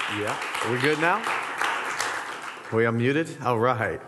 Yeah. Are we good now? We unmuted? All right.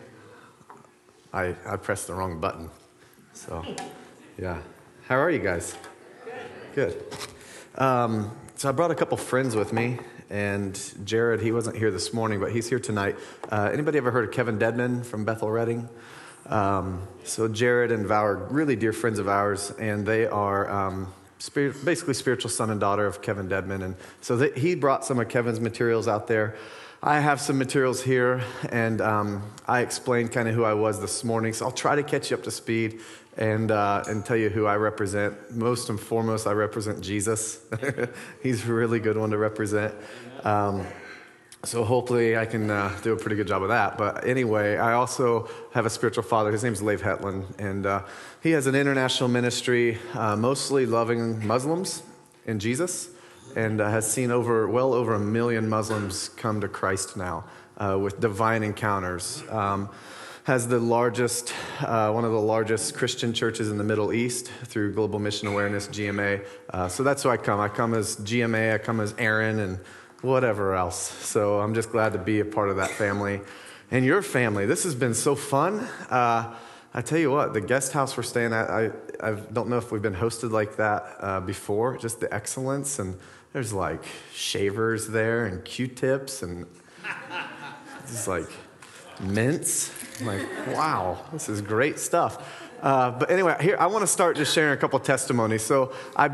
I pressed the wrong button. So, yeah. How are you guys? Good. So I brought a couple friends with me, and Jared, he wasn't here this morning, but he's here tonight. Anybody ever heard of Kevin Dedman from Bethel Redding? So Jared and Val are really dear friends of ours, and they are basically spiritual son and daughter of Kevin Dedman. And so he brought some of Kevin's materials out there. I have some materials here, and I explained kind of who I was this morning. So I'll try to catch you up to speed and tell you who I represent. Most and foremost, I represent Jesus. He's a really good one to represent. So hopefully I can do a pretty good job of that. But anyway, I also have a spiritual father. His name's Leif Hetland, and he has an international ministry, mostly loving Muslims in Jesus, and has seen well over 1 million Muslims come to Christ now with divine encounters. Has the largest, one of the largest Christian churches in the Middle East through Global Mission Awareness, GMA. So that's who I come. I come as GMA, I come as Aaron, and whatever else. So I'm just glad to be a part of that family. And your family, this has been so fun. I tell you what, the guest house we're staying at, I don't know if we've been hosted like that before, just the excellence. And there's like shavers there and Q-tips and just like mints. I'm like, wow, this is great stuff. But anyway, here, I want to start just sharing a couple testimonies. So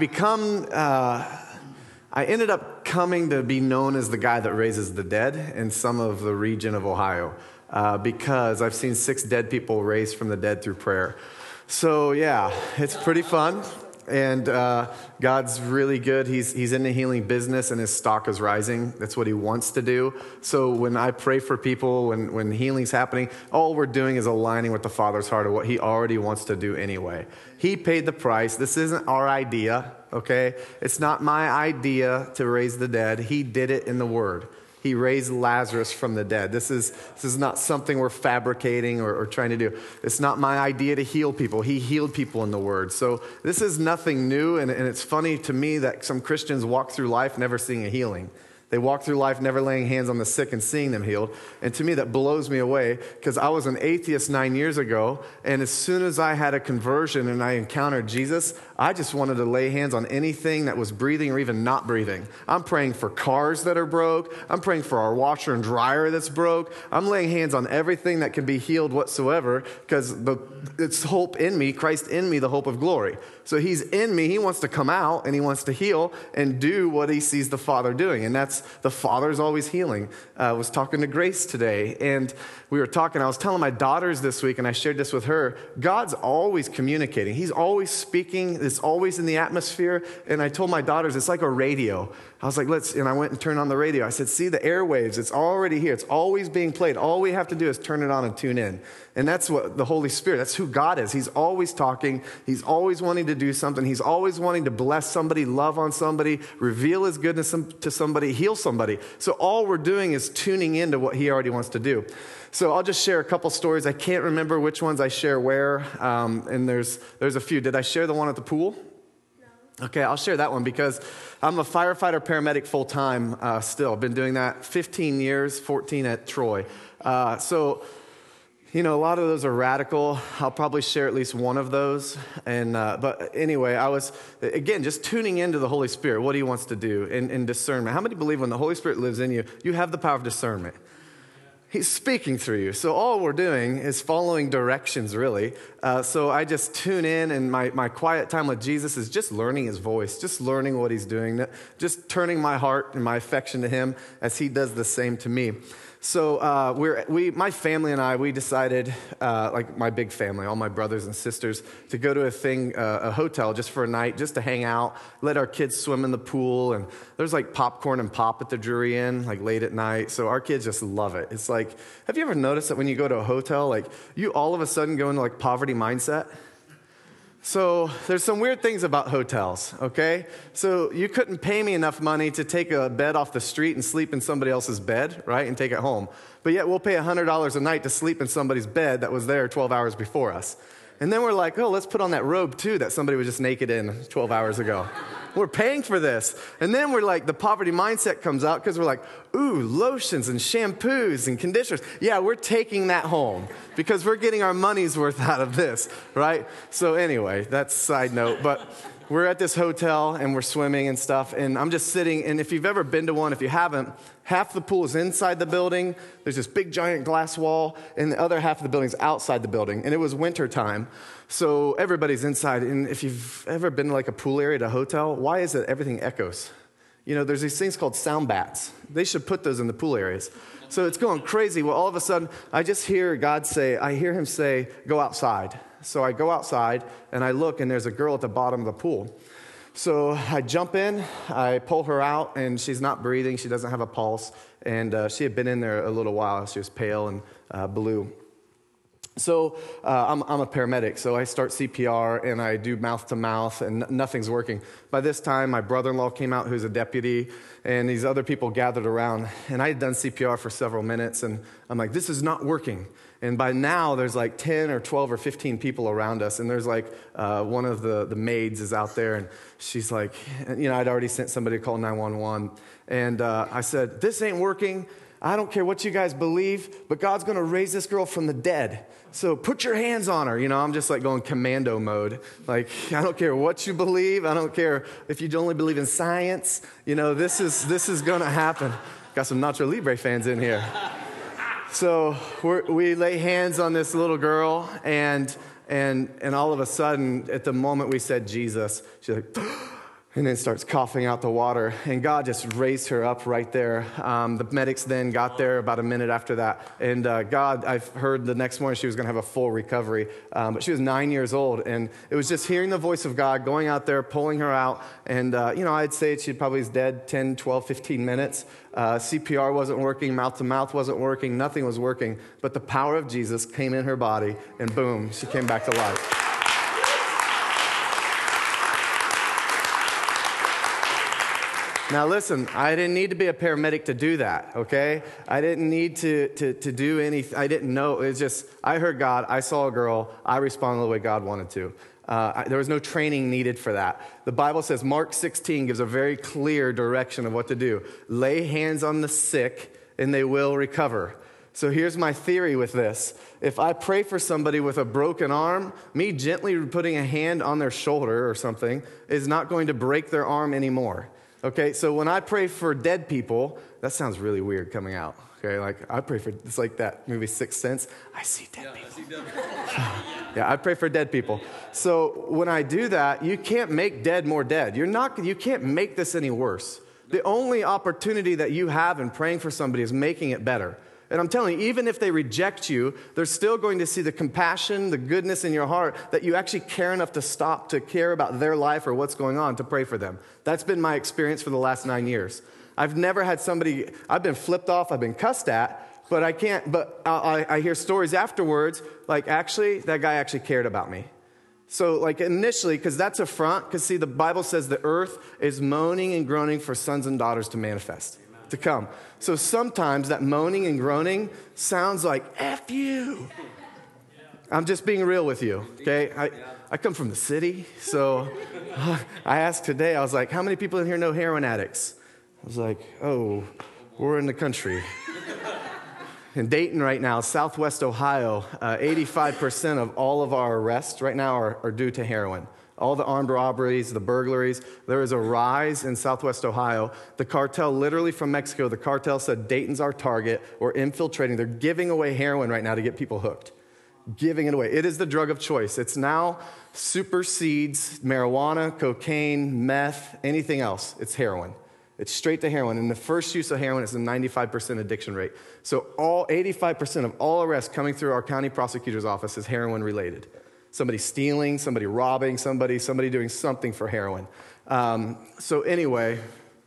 I ended up coming to be known as the guy that raises the dead in some of the region of Ohio because I've seen 6 dead people raised from the dead through prayer. So yeah, it's pretty fun. And God's really good. He's in the healing business, and his stock is rising. That's what he wants to do. So when I pray for people, when healing's happening, all we're doing is aligning with the Father's heart of what he already wants to do anyway. He paid the price. This isn't our idea, okay? It's not my idea to raise the dead. He did it in the Word. He raised Lazarus from the dead. This is not something we're fabricating or trying to do. It's not my idea to heal people. He healed people in the Word. So this is nothing new, and it's funny to me that some Christians walk through life never seeing a healing. They walk through life never laying hands on the sick and seeing them healed. And to me, that blows me away because I was an atheist 9 years ago. And as soon as I had a conversion and I encountered Jesus, I just wanted to lay hands on anything that was breathing or even not breathing. I'm praying for cars that are broke. I'm praying for our washer and dryer that's broke. I'm laying hands on everything that can be healed whatsoever because it's hope in me, Christ in me, the hope of glory. So he's in me. He wants to come out and he wants to heal and do what he sees the Father doing. And that's the Father's always healing. I was talking to Grace today, and we were talking. I was telling my daughters this week, and I shared this with her. God's always communicating. He's always speaking. It's always in the atmosphere. And I told my daughters, it's like a radio. I was like, and I went and turned on the radio. I said, see the airwaves. It's already here. It's always being played. All we have to do is turn it on and tune in. And that's what the Holy Spirit, that's who God is. He's always talking. He's always wanting to do something. He's always wanting to bless somebody, love on somebody, reveal his goodness to somebody, heal somebody. So all we're doing is tuning into what he already wants to do. So I'll just share a couple stories. I can't remember which ones I share where, and there's a few. Did I share the one at the pool? Okay, I'll share that one because I'm a firefighter paramedic full-time still. I've been doing that 15 years, 14 at Troy. You know, a lot of those are radical. I'll probably share at least one of those. But anyway, I was, again, just tuning into the Holy Spirit, what he wants to do in discernment. How many believe when the Holy Spirit lives in you, you have the power of discernment? He's speaking through you. So all we're doing is following directions, really. So I just tune in, and my quiet time with Jesus is just learning his voice, just learning what he's doing, just turning my heart and my affection to him as he does the same to me. So my family and I, we decided, like my big family, all my brothers and sisters, to go to a hotel just for a night, just to hang out, let our kids swim in the pool. And there's like popcorn and pop at the Drury Inn, like late at night. So our kids just love it. It's like, have you ever noticed that when you go to a hotel, like you all of a sudden go into like poverty mindset? So there's some weird things about hotels, okay? So you couldn't pay me enough money to take a bed off the street and sleep in somebody else's bed, right, and take it home. But yet we'll pay $100 a night to sleep in somebody's bed that was there 12 hours before us. And then we're like, oh, let's put on that robe too that somebody was just naked in 12 hours ago. We're paying for this. And then we're like, the poverty mindset comes out because we're like, ooh, lotions and shampoos and conditioners. Yeah, we're taking that home because we're getting our money's worth out of this, right? So anyway, that's a side note. But we're at this hotel and we're swimming and stuff. And I'm just sitting. And if you've ever been to one, if you haven't, half the pool is inside the building. There's this big giant glass wall. And the other half of the building is outside the building. And it was winter time. So everybody's inside. And if you've ever been to like a pool area at a hotel, why is it everything echoes? You know, there's these things called sound bats. They should put those in the pool areas. So it's going crazy. Well, all of a sudden, I just hear God say, I hear him say, go outside. So I go outside and I look and there's a girl at the bottom of the pool. So I jump in, I pull her out and she's not breathing. She doesn't have a pulse. And she had been in there a little while. She was pale and blue. So I'm a paramedic, so I start CPR and I do mouth to mouth and nothing's working. By this time, my brother-in-law came out who's a deputy and these other people gathered around and I had done CPR for several minutes and I'm like, this is not working. And by now, there's like 10 or 12 or 15 people around us and there's like one of the maids is out there and she's like, you know, I'd already sent somebody to call 911 and I said, this ain't working. I don't care what you guys believe, but God's going to raise this girl from the dead. So put your hands on her. You know, I'm just like going commando mode. Like, I don't care what you believe. I don't care if you only believe in science. You know, this is going to happen. Got some Nacho Libre fans in here. So we lay hands on this little girl, and all of a sudden, at the moment we said Jesus, she's like, and then starts coughing out the water. And God just raised her up right there. The medics then got there about a minute after that. And God, I've heard the next morning she was going to have a full recovery. But she was 9 years old. And it was just hearing the voice of God, going out there, pulling her out. And, you know, I'd say she probably was dead 10, 12, 15 minutes. CPR wasn't working. Mouth to mouth wasn't working. Nothing was working. But the power of Jesus came in her body. And boom, she came back to life. Now listen, I didn't need to be a paramedic to do that, okay? I didn't need to do anything. I didn't know. It's just, I heard God, I saw a girl, I responded the way God wanted to. There was no training needed for that. The Bible says, Mark 16 gives a very clear direction of what to do. Lay hands on the sick and they will recover. So here's my theory with this. If I pray for somebody with a broken arm, me gently putting a hand on their shoulder or something is not going to break their arm anymore. Okay, so when I pray for dead people, that sounds really weird coming out. Okay, like I pray for, it's like that movie Sixth Sense. I see dead people. Yeah, I pray for dead people. So when I do that, you can't make dead more dead. You can't make this any worse. The only opportunity that you have in praying for somebody is making it better. And I'm telling you, even if they reject you, they're still going to see the compassion, the goodness in your heart that you actually care enough to stop to care about their life or what's going on to pray for them. That's been my experience for the last 9 years. I've never had somebody, I've been flipped off, I've been cussed at, but I hear stories afterwards, like actually, that guy actually cared about me. So like initially, because that's a front, because see, the Bible says the earth is moaning and groaning for sons and daughters to manifest. To come. So sometimes that moaning and groaning sounds like F you. I'm just being real with you, okay? I come from the city, so I asked today, I was like, how many people in here know heroin addicts? I was like, oh, we're in the country. In Dayton right now, Southwest Ohio, 85% of all of our arrests right now are due to heroin. All the armed robberies, the burglaries, there is a rise in Southwest Ohio. The cartel, literally from Mexico, the cartel said Dayton's our target. We're infiltrating. They're giving away heroin right now to get people hooked. Giving it away. It is the drug of choice. It's now supersedes marijuana, cocaine, meth, anything else. It's heroin. It's straight to heroin. And the first use of heroin is a 95% addiction rate. So 85% of all arrests coming through our county prosecutor's office is heroin related. Somebody stealing, somebody robbing, somebody doing something for heroin. So anyway,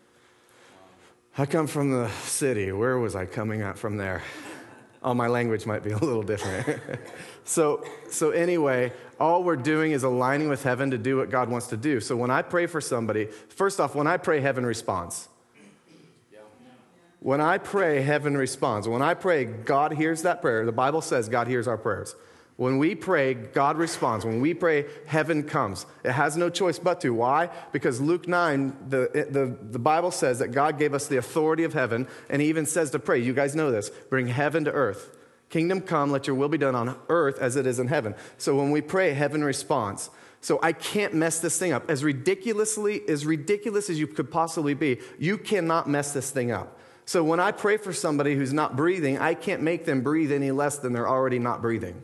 I come from the city. Where was I coming at from there? Oh, my language might be a little different. So anyway, all we're doing is aligning with heaven to do what God wants to do. So when I pray for somebody, first off, when I pray, heaven responds. When I pray, heaven responds. When I pray, God hears that prayer. The Bible says God hears our prayers. When we pray, God responds. When we pray, heaven comes. It has no choice but to. Why? Because Luke 9, the Bible says that God gave us the authority of heaven, and he even says to pray. You guys know this. Bring heaven to earth. Kingdom come, let your will be done on earth as it is in heaven. So when we pray, heaven responds. So I can't mess this thing up. As ridiculous as you could possibly be, you cannot mess this thing up. So when I pray for somebody who's not breathing, I can't make them breathe any less than they're already not breathing.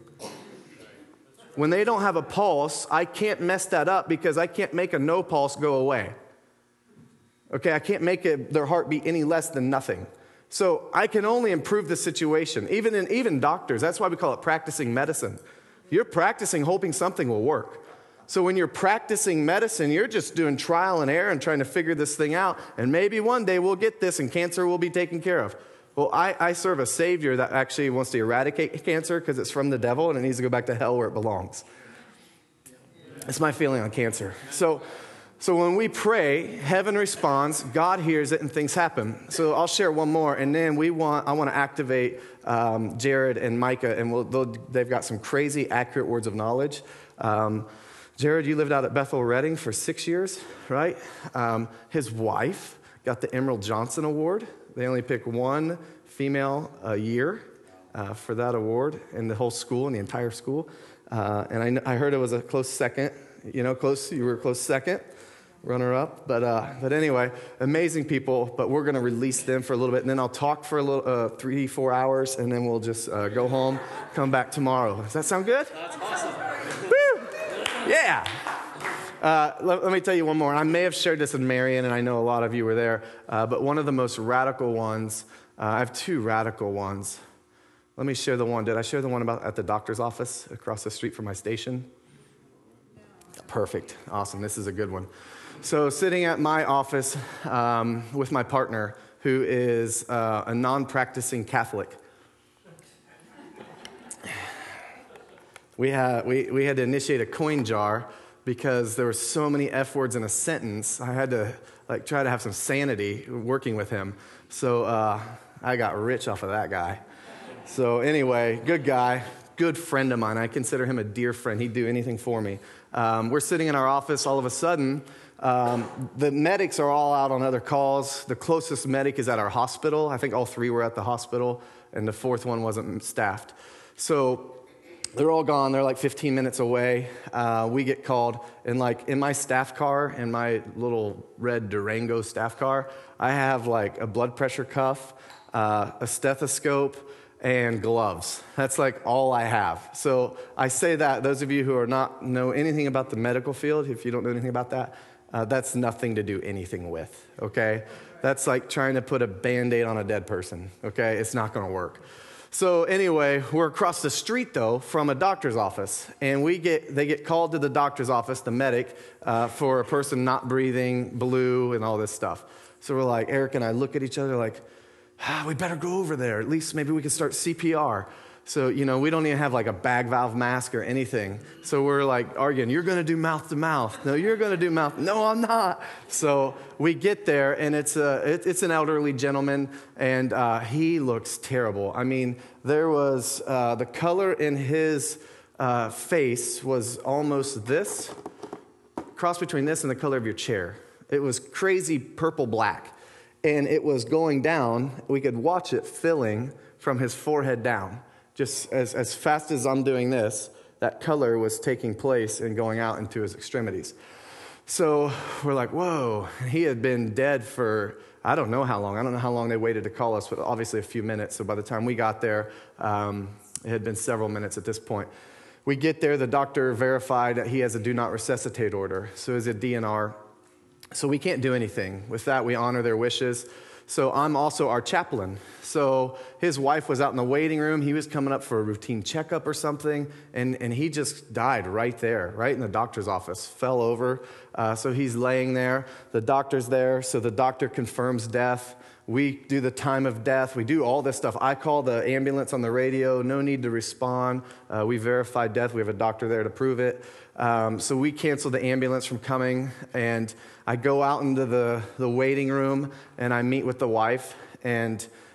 When they don't have a pulse, I can't mess that up because I can't make a no pulse go away. Okay, I can't make their heart beat any less than nothing. So I can only improve the situation. Even doctors, that's why we call it practicing medicine. You're practicing hoping something will work. So when you're practicing medicine, you're just doing trial and error and trying to figure this thing out. And maybe one day we'll get this and cancer will be taken care of. Well, I serve a Savior that actually wants to eradicate cancer because it's from the devil and it needs to go back to hell where it belongs. That's my feeling on cancer. So when we pray, heaven responds, God hears it, and things happen. So I'll share one more, and then I want to activate Jared and Micah, and they've got some crazy accurate words of knowledge. Jared, you lived out at Bethel Redding for 6 years, right? His wife got the Emerald Johnson Award. They only pick one female a year for that award in the whole school, in the entire school. And I heard it was a close second. You were a close second, runner-up. But anyway, amazing people, but we're going to release them for a little bit, and then I'll talk for a little 3-4 hours, and then we'll just go home, come back tomorrow. Does that sound good? That's awesome. Woo! Yeah. Let me tell you one more. I may have shared this in Marion, and I know a lot of you were there, but one of the most radical ones, I have two radical ones. Let me share the one. Did I share the one about at the doctor's office across the street from my station? Perfect. Awesome. This is a good one. So sitting at my office with my partner, who is a non-practicing Catholic. We had to initiate a coin jar because there were so many F words in a sentence. I had to try to have some sanity working with him. So I got rich off of that guy. So anyway, good guy, good friend of mine. I consider him a dear friend. He'd do anything for me. We're sitting in our office. All of a sudden, the medics are all out on other calls. The closest medic is at our hospital. I think all three were at the hospital, and the fourth one wasn't staffed. So they're all gone. They're like 15 minutes away. We get called. And in my staff car, in my little red Durango staff car, I have a blood pressure cuff, a stethoscope, and gloves. That's all I have. So I say that, those of you who are not know anything about the medical field, if you don't know anything about that, that's nothing to do anything with, okay? That's like trying to put a Band-Aid on a dead person, okay? It's not gonna work. So anyway, we're across the street, though, from a doctor's office, and they get called to the doctor's office, the medic, for a person not breathing, blue, and all this stuff. So we're like, Eric and I look at each other we better go over there. At least maybe we can start CPR. So, we don't even have a bag valve mask or anything. So we're arguing, you're going to do mouth to mouth. No, you're going to do mouth. No, I'm not. So we get there, and it's an elderly gentleman, and he looks terrible. I mean, there was the color in his face was almost this, cross between this and the color of your chair. It was crazy purple-black, and it was going down. We could watch it filling from his forehead down. Just as fast as I'm doing this, that color was taking place and going out into his extremities. So we're like, whoa. He had been dead for, I don't know how long. I don't know how long they waited to call us, but obviously a few minutes. So by the time we got there, it had been several minutes at this point. We get there, the doctor verified that he has a do not resuscitate order. So it's a DNR. So we can't do anything. With that, we honor their wishes. So I'm also our chaplain. So his wife was out in the waiting room. He was coming up for a routine checkup or something, and he just died right there, right in the doctor's office, fell over. So he's laying there. The doctor's there, so the doctor confirms death. We do the time of death. We do all this stuff. I call the ambulance on the radio. No need to respond. We verify death. We have a doctor there to prove it. So we cancel the ambulance from coming, and I go out into the waiting room, and I meet with the wife, and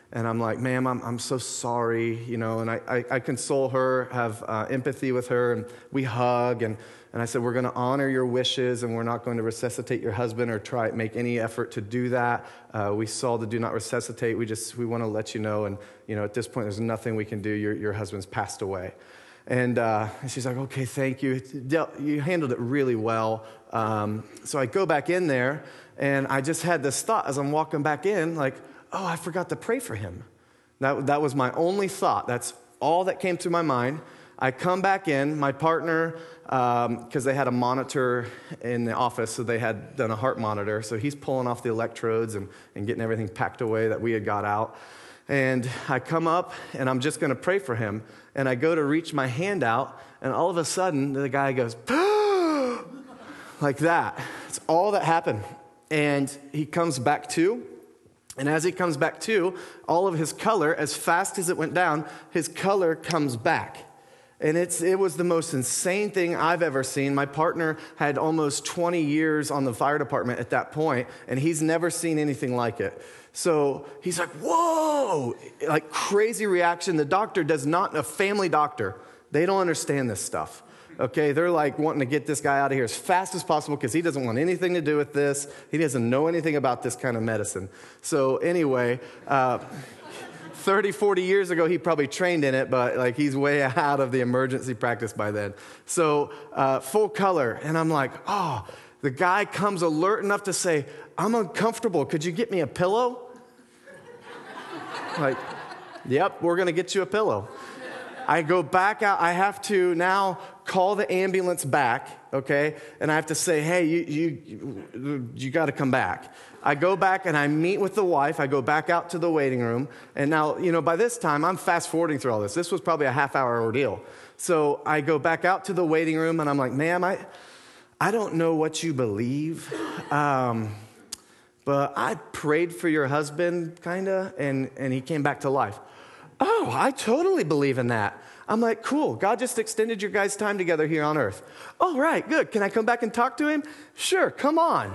And I'm like, ma'am, I'm so sorry, and I console her, have empathy with her, and we hug, and I said, we're going to honor your wishes, and we're not going to resuscitate your husband or make any effort to do that. We saw the do not resuscitate. We want to let you know, and at this point, there's nothing we can do. Your husband's passed away. And she's like, okay, thank you. You handled it really well. So I go back in there, and I just had this thought as I'm walking back in, like, oh, I forgot to pray for him. That was my only thought. That's all that came to my mind. I come back in, my partner, because they had a monitor in the office, so they had done a heart monitor. So he's pulling off the electrodes and getting everything packed away that we had got out. And I come up, and I'm just going to pray for him. And I go to reach my hand out, and all of a sudden, the guy goes, like that. It's all that happened. And he comes back to. And as he comes back to, all of his color, as fast as it went down, his color comes back. And it was the most insane thing I've ever seen. My partner had almost 20 years on the fire department at that point, and he's never seen anything like it. So he's like, whoa, like crazy reaction. The doctor a family doctor, they don't understand this stuff. Okay, they're like wanting to get this guy out of here as fast as possible because he doesn't want anything to do with this. He doesn't know anything about this kind of medicine. So anyway, 30, 40 years ago, he probably trained in it, but like he's way out of the emergency practice by then. So full color. And I'm like, oh, the guy comes alert enough to say, I'm uncomfortable. Could you get me a pillow? Like, yep, we're going to get you a pillow. I go back out. I have to now call the ambulance back, okay? And I have to say, hey, you got to come back. I go back and I meet with the wife. I go back out to the waiting room. And now, by this time, I'm fast forwarding through all this. This was probably a half-hour ordeal. So I go back out to the waiting room and I'm like, ma'am, I don't know what you believe, but I prayed for your husband, kind of, and he came back to life. Oh, I totally believe in that. I'm like, cool. God just extended your guys' time together here on earth. Oh, right, good. Can I come back and talk to him? Sure, come on.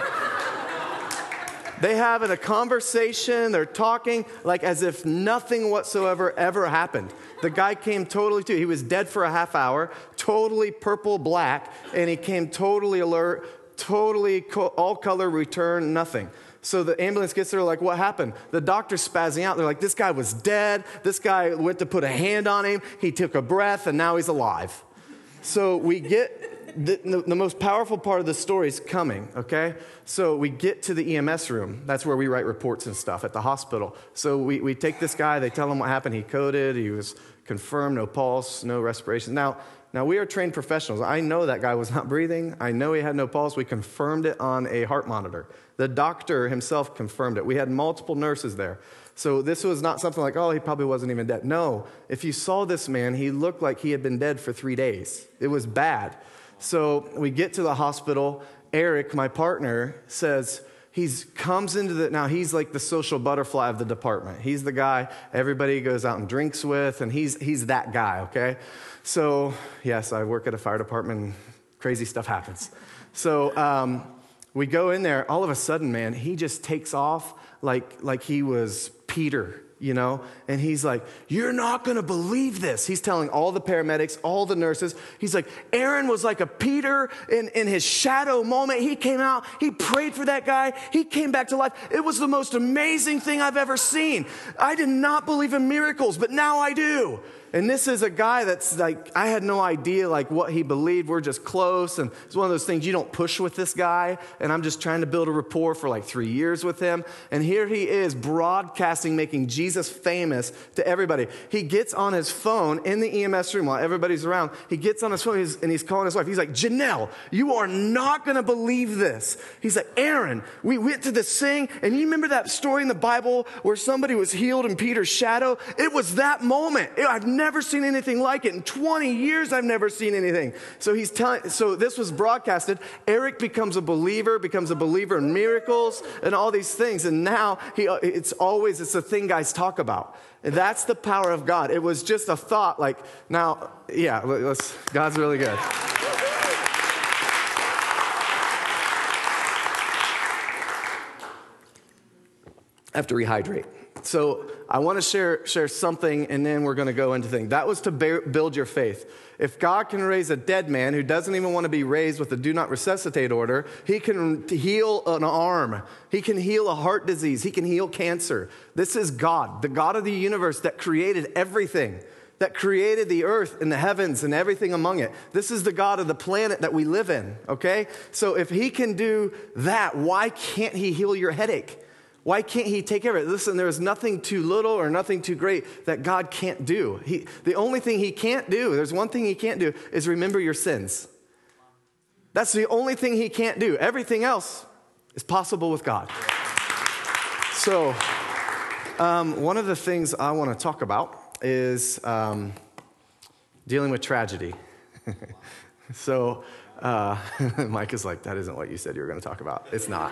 They having a conversation. They're talking like as if nothing whatsoever ever happened. The guy came totally to. He was dead for a half hour, totally purple black, and he came totally alert, totally all color return, nothing. So the ambulance gets there, like, what happened? The doctor's spazzing out. They're like, this guy was dead. This guy went to put a hand on him. He took a breath, and now he's alive. So we get the most powerful part of the story is coming, okay? So we get to the EMS room. That's where we write reports and stuff at the hospital. So we take this guy. They tell him what happened. He coded. He was confirmed, no pulse, no respiration. Now we are trained professionals. I know that guy was not breathing. I know he had no pulse. We confirmed it on a heart monitor. The doctor himself confirmed it. We had multiple nurses there. So this was not something like, oh, he probably wasn't even dead. No, if you saw this man, he looked like he had been dead for 3 days. It was bad. So we get to the hospital. Eric, my partner, says, now he's like the social butterfly of the department. He's the guy everybody goes out and drinks with, and he's that guy, okay? So, yes, I work at a fire department, and crazy stuff happens. So we go in there. All of a sudden, man, he just takes off like he was Peter, and he's like, you're not going to believe this. He's telling all the paramedics, all the nurses. He's like, Aaron was like a Peter in his shadow moment. He came out. He prayed for that guy. He came back to life. It was the most amazing thing I've ever seen. I did not believe in miracles, but now I do. And this is a guy that's like, I had no idea like what he believed. We're just close. And it's one of those things you don't push with this guy. And I'm just trying to build a rapport for like 3 years with him. And here he is broadcasting, making Jesus famous to everybody. He gets on his phone in the EMS room while everybody's around. He gets on his phone and he's calling his wife. He's like, Janelle, you are not going to believe this. He's like, Aaron, we went to this thing. And you remember that story in the Bible where somebody was healed in Peter's shadow? It was that moment. I've never seen anything like it. In 20 years, I've never seen anything. So so this was broadcasted. Eric becomes a believer in miracles and all these things. And now it's the thing guys talk about. And that's the power of God. It was just a thought like, now, yeah, God's really good. I have to rehydrate. So I want to share something, and then we're going to go into things. That was to build your faith. If God can raise a dead man who doesn't even want to be raised with a do not resuscitate order, he can heal an arm. He can heal a heart disease. He can heal cancer. This is God, the God of the universe that created everything, that created the earth and the heavens and everything among it. This is the God of the planet that we live in, okay? So if he can do that, why can't he heal your headache? Why can't he take care of it? Listen, there is nothing too little or nothing too great that God can't do. The only thing he can't do, there's one thing he can't do, is remember your sins. That's the only thing he can't do. Everything else is possible with God. So, one of the things I want to talk about is dealing with tragedy. So, Mike is like, that isn't what you said you were going to talk about. It's not.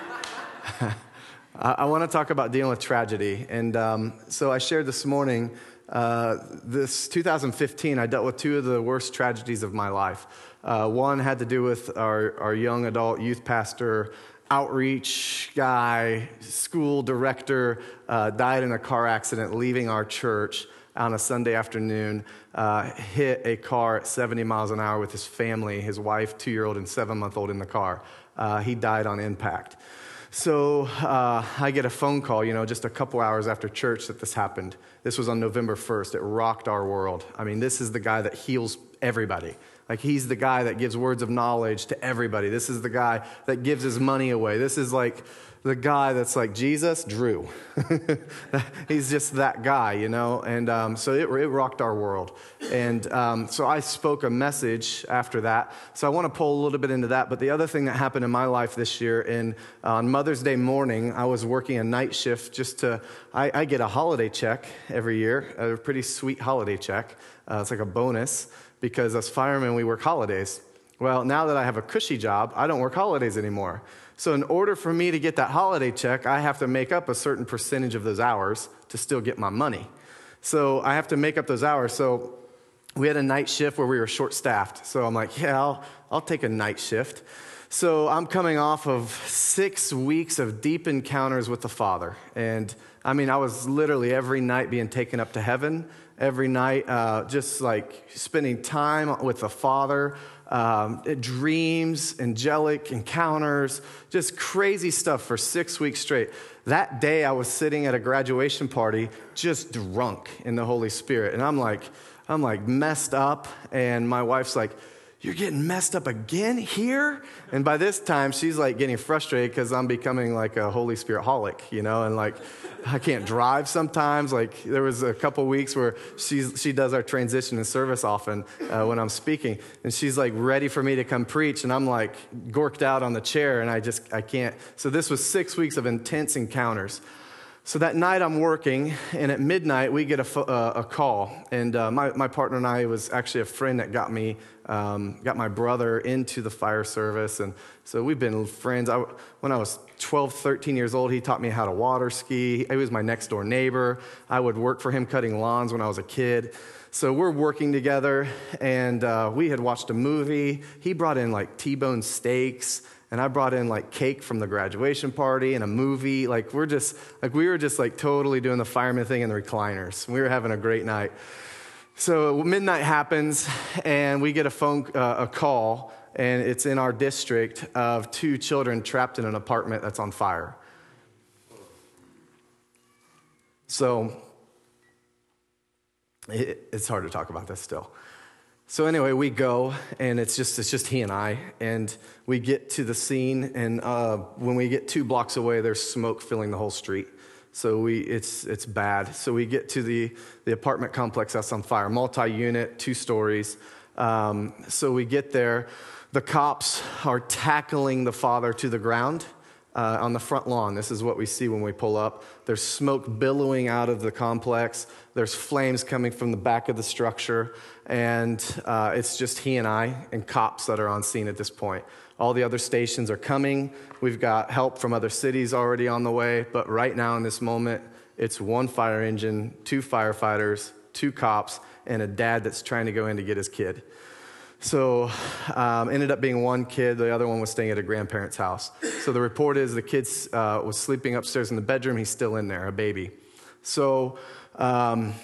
I want to talk about dealing with tragedy. And so I shared this morning, this 2015, I dealt with two of the worst tragedies of my life. One had to do with our young adult youth pastor, outreach guy, school director, died in a car accident leaving our church on a Sunday afternoon, hit a car at 70 miles an hour with his family, his wife, 2-year-old and 7-month-old in the car. He died on impact. So I get a phone call, just a couple hours after church that this happened. This was on November 1st. It rocked our world. I mean, this is the guy that heals everybody. Like, he's the guy that gives words of knowledge to everybody. This is the guy that gives his money away. This is like the guy that's like Jesus, Drew. He's just that guy, And so it rocked our world. And so I spoke a message after that. So I want to pull a little bit into that. But the other thing that happened in my life this year, on Mother's Day morning, I was working a night shift I get a holiday check every year, a pretty sweet holiday check. It's like a bonus because as firemen, we work holidays. Well, now that I have a cushy job, I don't work holidays anymore. So in order for me to get that holiday check, I have to make up a certain percentage of those hours to still get my money. So I have to make up those hours. So we had a night shift where we were short-staffed. So I'm like, yeah, I'll take a night shift. So I'm coming off of 6 weeks of deep encounters with the Father. And I mean, I was literally every night being taken up to heaven, every night just like spending time with the Father, dreams, angelic encounters, just crazy stuff for 6 weeks straight. That day I was sitting at a graduation party just drunk in the Holy Spirit. And I'm like messed up. And my wife's like, "You're getting messed up again here?" And by this time, she's like getting frustrated because I'm becoming like a Holy Spirit holic, and like I can't drive sometimes. Like there was a couple weeks where she does our transition in service often when I'm speaking, and she's like ready for me to come preach, and I'm like gorked out on the chair, and I can't. So this was 6 weeks of intense encounters. So that night I'm working, and at midnight we get a call. And my partner and I, it was actually a friend that got my brother into the fire service. And so we've been friends. When I was 12, 13 years old, he taught me how to water ski. He was my next door neighbor. I would work for him cutting lawns when I was a kid. So we're working together, and we had watched a movie. He brought in like T-bone steaks, and I brought in like cake from the graduation party and a movie. We were just totally doing the fireman thing in the recliners. We were having a great night. So midnight happens, and we get a call, and it's in our district of 2 children trapped in an apartment that's on fire. So it's hard to talk about this still. So anyway, we go, and it's just he and I, and we get to the scene, and when we get 2 blocks away, there's smoke filling the whole street. So it's bad. So we get to the apartment complex that's on fire, multi-unit, 2 stories. So we get there. The cops are tackling the father to the ground on the front lawn. This is what we see when we pull up. There's smoke billowing out of the complex. There's flames coming from the back of the structure. And it's just he and I and cops that are on scene at this point. All the other stations are coming. We've got help from other cities already on the way. But right now in this moment, it's 1 fire engine, 2 firefighters, 2 cops, and a dad that's trying to go in to get his kid. So ended up being one kid. The other one was staying at a grandparent's house. So the report is the kid was sleeping upstairs in the bedroom. He's still in there, a baby. So, and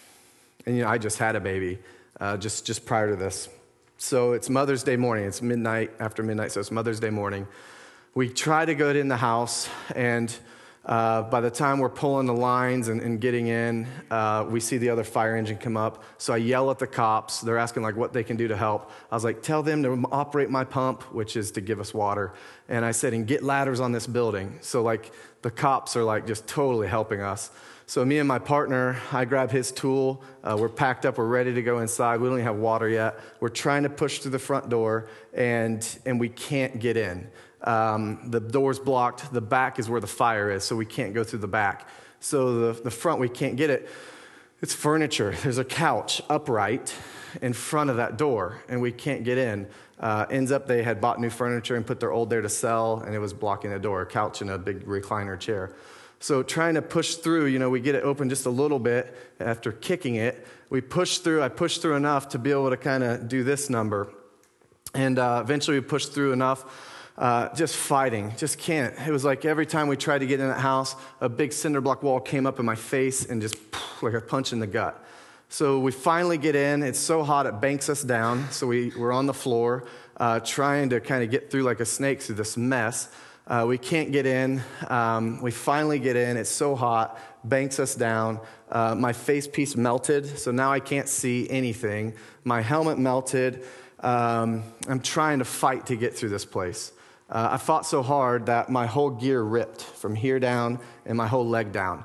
I just had a baby just prior to this. So it's Mother's Day morning. It's after midnight, so it's Mother's Day morning. We try to go in the house, and by the time we're pulling the lines and getting in, we see the other fire engine come up. So I yell at the cops. They're asking what they can do to help. I was like, tell them to operate my pump, which is to give us water. And I said, and get ladders on this building. So the cops are just totally helping us. So me and my partner, I grab his tool. We're packed up. We're ready to go inside. We don't even have water yet. We're trying to push through the front door, and we can't get in. The door's blocked. The back is where the fire is, so we can't go through the back. So the front, we can't get it. It's furniture. There's a couch upright in front of that door, and we can't get in. Ends up they had bought new furniture and put their old there to sell, and it was blocking the door, a couch and a big recliner chair. So trying to push through, we get it open just a little bit after kicking it. We push through. I pushed through enough to be able to kind of do this number. And eventually we pushed through enough, just fighting, just can't. It was like every time we tried to get in that house, a big cinder block wall came up in my face and just like a punch in the gut. So we finally get in. It's so hot it banks us down. So we're on the floor trying to kind of get through like a snake through this mess. We can't get in. We finally get in. It's so hot, banks us down. My face piece melted, so now I can't see anything. My helmet melted. I'm trying to fight to get through this place. I fought so hard that my whole gear ripped from here down and my whole leg down.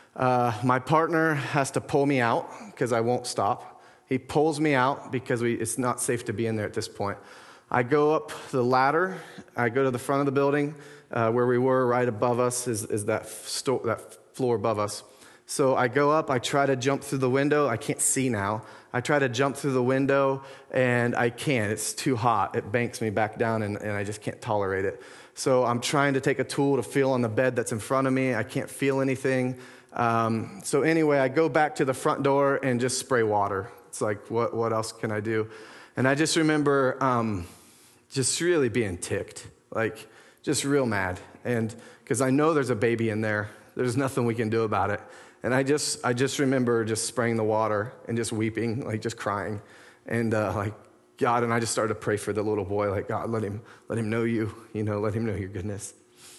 My partner has to pull me out because I won't stop. He pulls me out because it's not safe to be in there at this point. I go up the ladder. I go to the front of the building. Where we were, right above us is that floor above us. So I go up, I try to jump through the window. I can't see now. I try to jump through the window, and I can't. It's too hot. It banks me back down, and I just can't tolerate it. So I'm trying to take a tool to feel on the bed that's in front of me. I can't feel anything. So anyway, I go back to the front door and just spray water. It's like, what else can I do? And I just remember just really being ticked, just real mad. And because I know there's a baby in there. There's nothing we can do about it. And I just remember just spraying the water and just weeping, just crying. And God, and I just started to pray for the little boy, God, let him know you, let him know your goodness.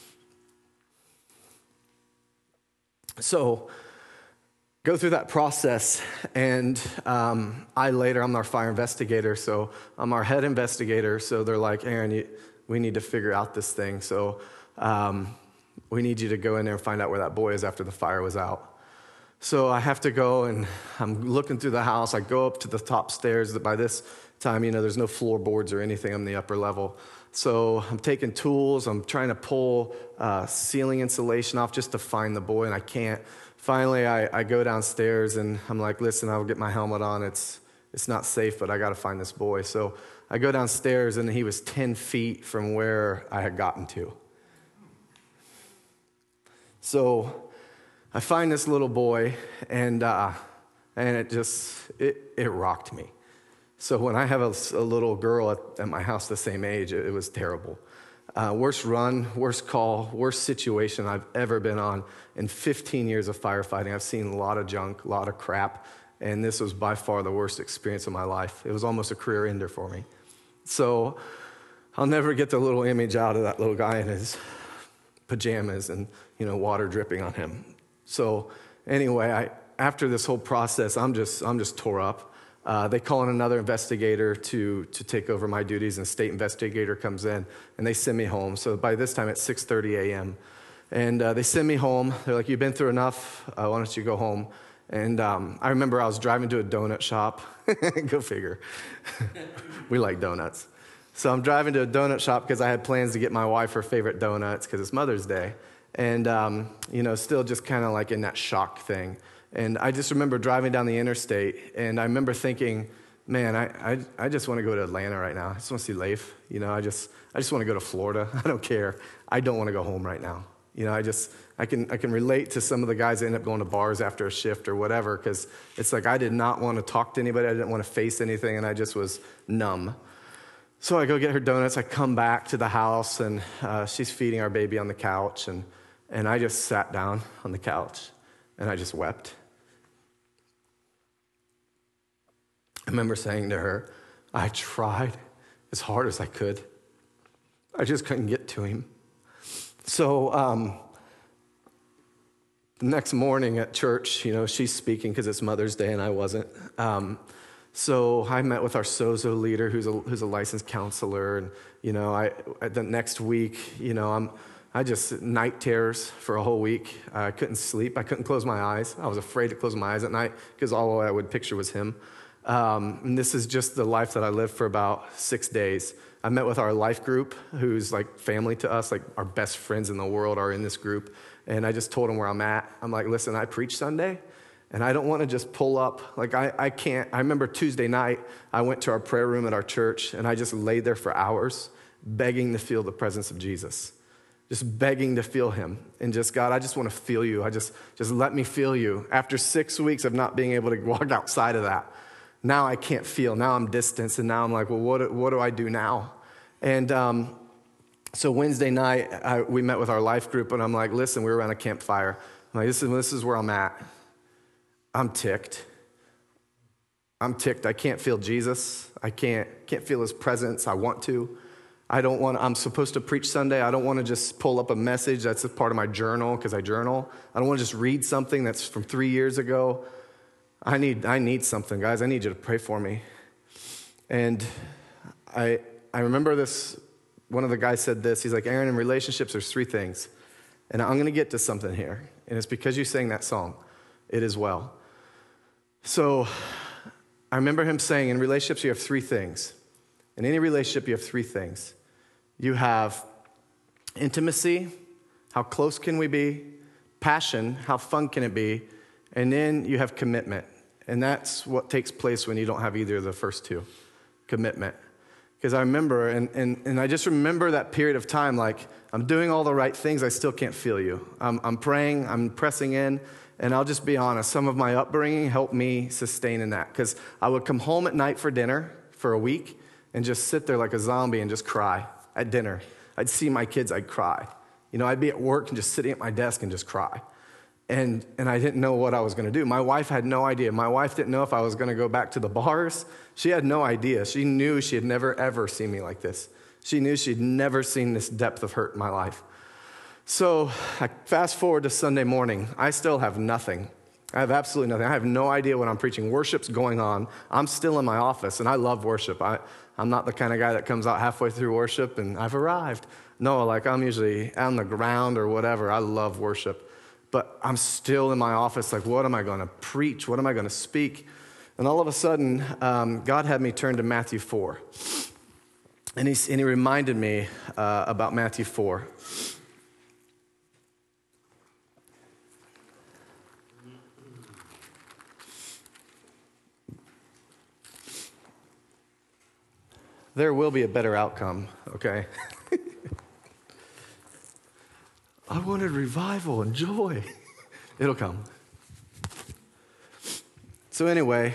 So go through that process, and I'm our fire investigator, so I'm our head investigator. So they're like, Aaron, we need to figure out this thing. So we need you to go in there and find out where that boy is after the fire was out. So I have to go, and I'm looking through the house. I go up to the top stairs. By this time, there's no floorboards or anything on the upper level. So I'm taking tools. I'm trying to pull ceiling insulation off just to find the boy, and I can't. Finally, I go downstairs, and I'm like, listen, I'll get my helmet on. It's not safe, but I got to find this boy. So I go downstairs, and he was 10 feet from where I had gotten to. So I find this little boy, and it rocked me. So when I have a little girl at my house the same age, it was terrible. Worst run, worst call, worst situation I've ever been on. In 15 years of firefighting, I've seen a lot of junk, a lot of crap, and this was by far the worst experience of my life. It was almost a career ender for me. So I'll never get the little image out of that little guy in his pajamas and water dripping on him. So anyway, after this whole process, I'm just tore up. They call in another investigator to take over my duties, and a state investigator comes in, and they send me home. So by this time, it's 6:30 a.m., and they send me home. They're like, you've been through enough. Why don't you go home? And I remember I was driving to a donut shop. Go figure. We like donuts. So I'm driving to a donut shop because I had plans to get my wife her favorite donuts because it's Mother's Day. And, still just kind of in that shock thing. And I just remember driving down the interstate, and I remember thinking, man, I just want to go to Atlanta right now. I just want to see Leif. I just want to go to Florida. I don't care. I don't want to go home right now. You know, I can relate to some of the guys that end up going to bars after a shift or whatever, because it's like I did not want to talk to anybody. I didn't want to face anything, and I just was numb. So I go get her donuts. I come back to the house, and she's feeding our baby on the couch, and I just sat down on the couch, and I just wept. I remember saying to her, I tried as hard as I could. I just couldn't get to him. So the next morning at church, you know, she's speaking because it's Mother's Day and I wasn't. So I met with our Sozo leader, who's a licensed counselor, and you know, the next week, you know, I just night terrors for a whole week. I couldn't sleep. I couldn't close my eyes. I was afraid to close my eyes at night because all I would picture was him. And this is just the life that I lived for about 6 days. I met with our life group, who's like family to us, like our best friends in the world are in this group. And I just told them where I'm at. I'm like, listen, I preach Sunday, and I don't want to just pull up. Like, I can't. I remember Tuesday night, I went to our prayer room at our church, and I just laid there for hours, begging to feel the presence of Jesus, just begging to feel him. And just, God, I just want to feel you. Just let me feel you. After 6 weeks of not being able to walk outside of that, now I can't feel. Now I'm distanced, and now I'm like, well, what do I do now? And so Wednesday night, we met with our life group, and I'm like, listen, we were around a campfire. I'm like, this is where I'm at. I'm ticked. I can't feel Jesus. I can't feel his presence. I want to. I'm supposed to preach Sunday. I don't want to just pull up a message that's a part of my journal because I journal. I don't want to just read something that's from 3 years ago. I need something, guys. I need you to pray for me. And I remember this, one of the guys said this. He's like, Aaron, in relationships, there's 3 things. And I'm going to get to something here. And it's because you sang that song, It Is Well. So I remember him saying, in relationships, you have 3 things. In any relationship, you have 3 things. You have intimacy, how close can we be? Passion, how fun can it be? And then you have commitment. And that's what takes place when you don't have either of the first 2, commitment. Because I remember, and I just remember that period of time, like, I'm doing all the right things, I still can't feel you. I'm praying, I'm pressing in, and I'll just be honest, some of my upbringing helped me sustain in that. Because I would come home at night for dinner for a week and just sit there like a zombie and just cry at dinner. I'd see my kids, I'd cry. You know, I'd be at work and just sitting at my desk and just cry. And I didn't know what I was going to do. My wife had no idea. My wife didn't know if I was going to go back to the bars. She had no idea. She knew she had never, ever seen me like this. She knew she'd never seen this depth of hurt in my life. So I fast forward to Sunday morning. I still have nothing. I have absolutely nothing. I have no idea what I'm preaching. Worship's going on. I'm still in my office, and I love worship. I'm not the kind of guy that comes out halfway through worship and I've arrived. No, like I'm usually on the ground or whatever. I love worship. But I'm still in my office, like, what am I going to preach? What am I going to speak? And all of a sudden, God had me turn to Matthew 4. And he reminded me about Matthew 4. There will be a better outcome, okay? I wanted revival and joy. It'll come. So anyway,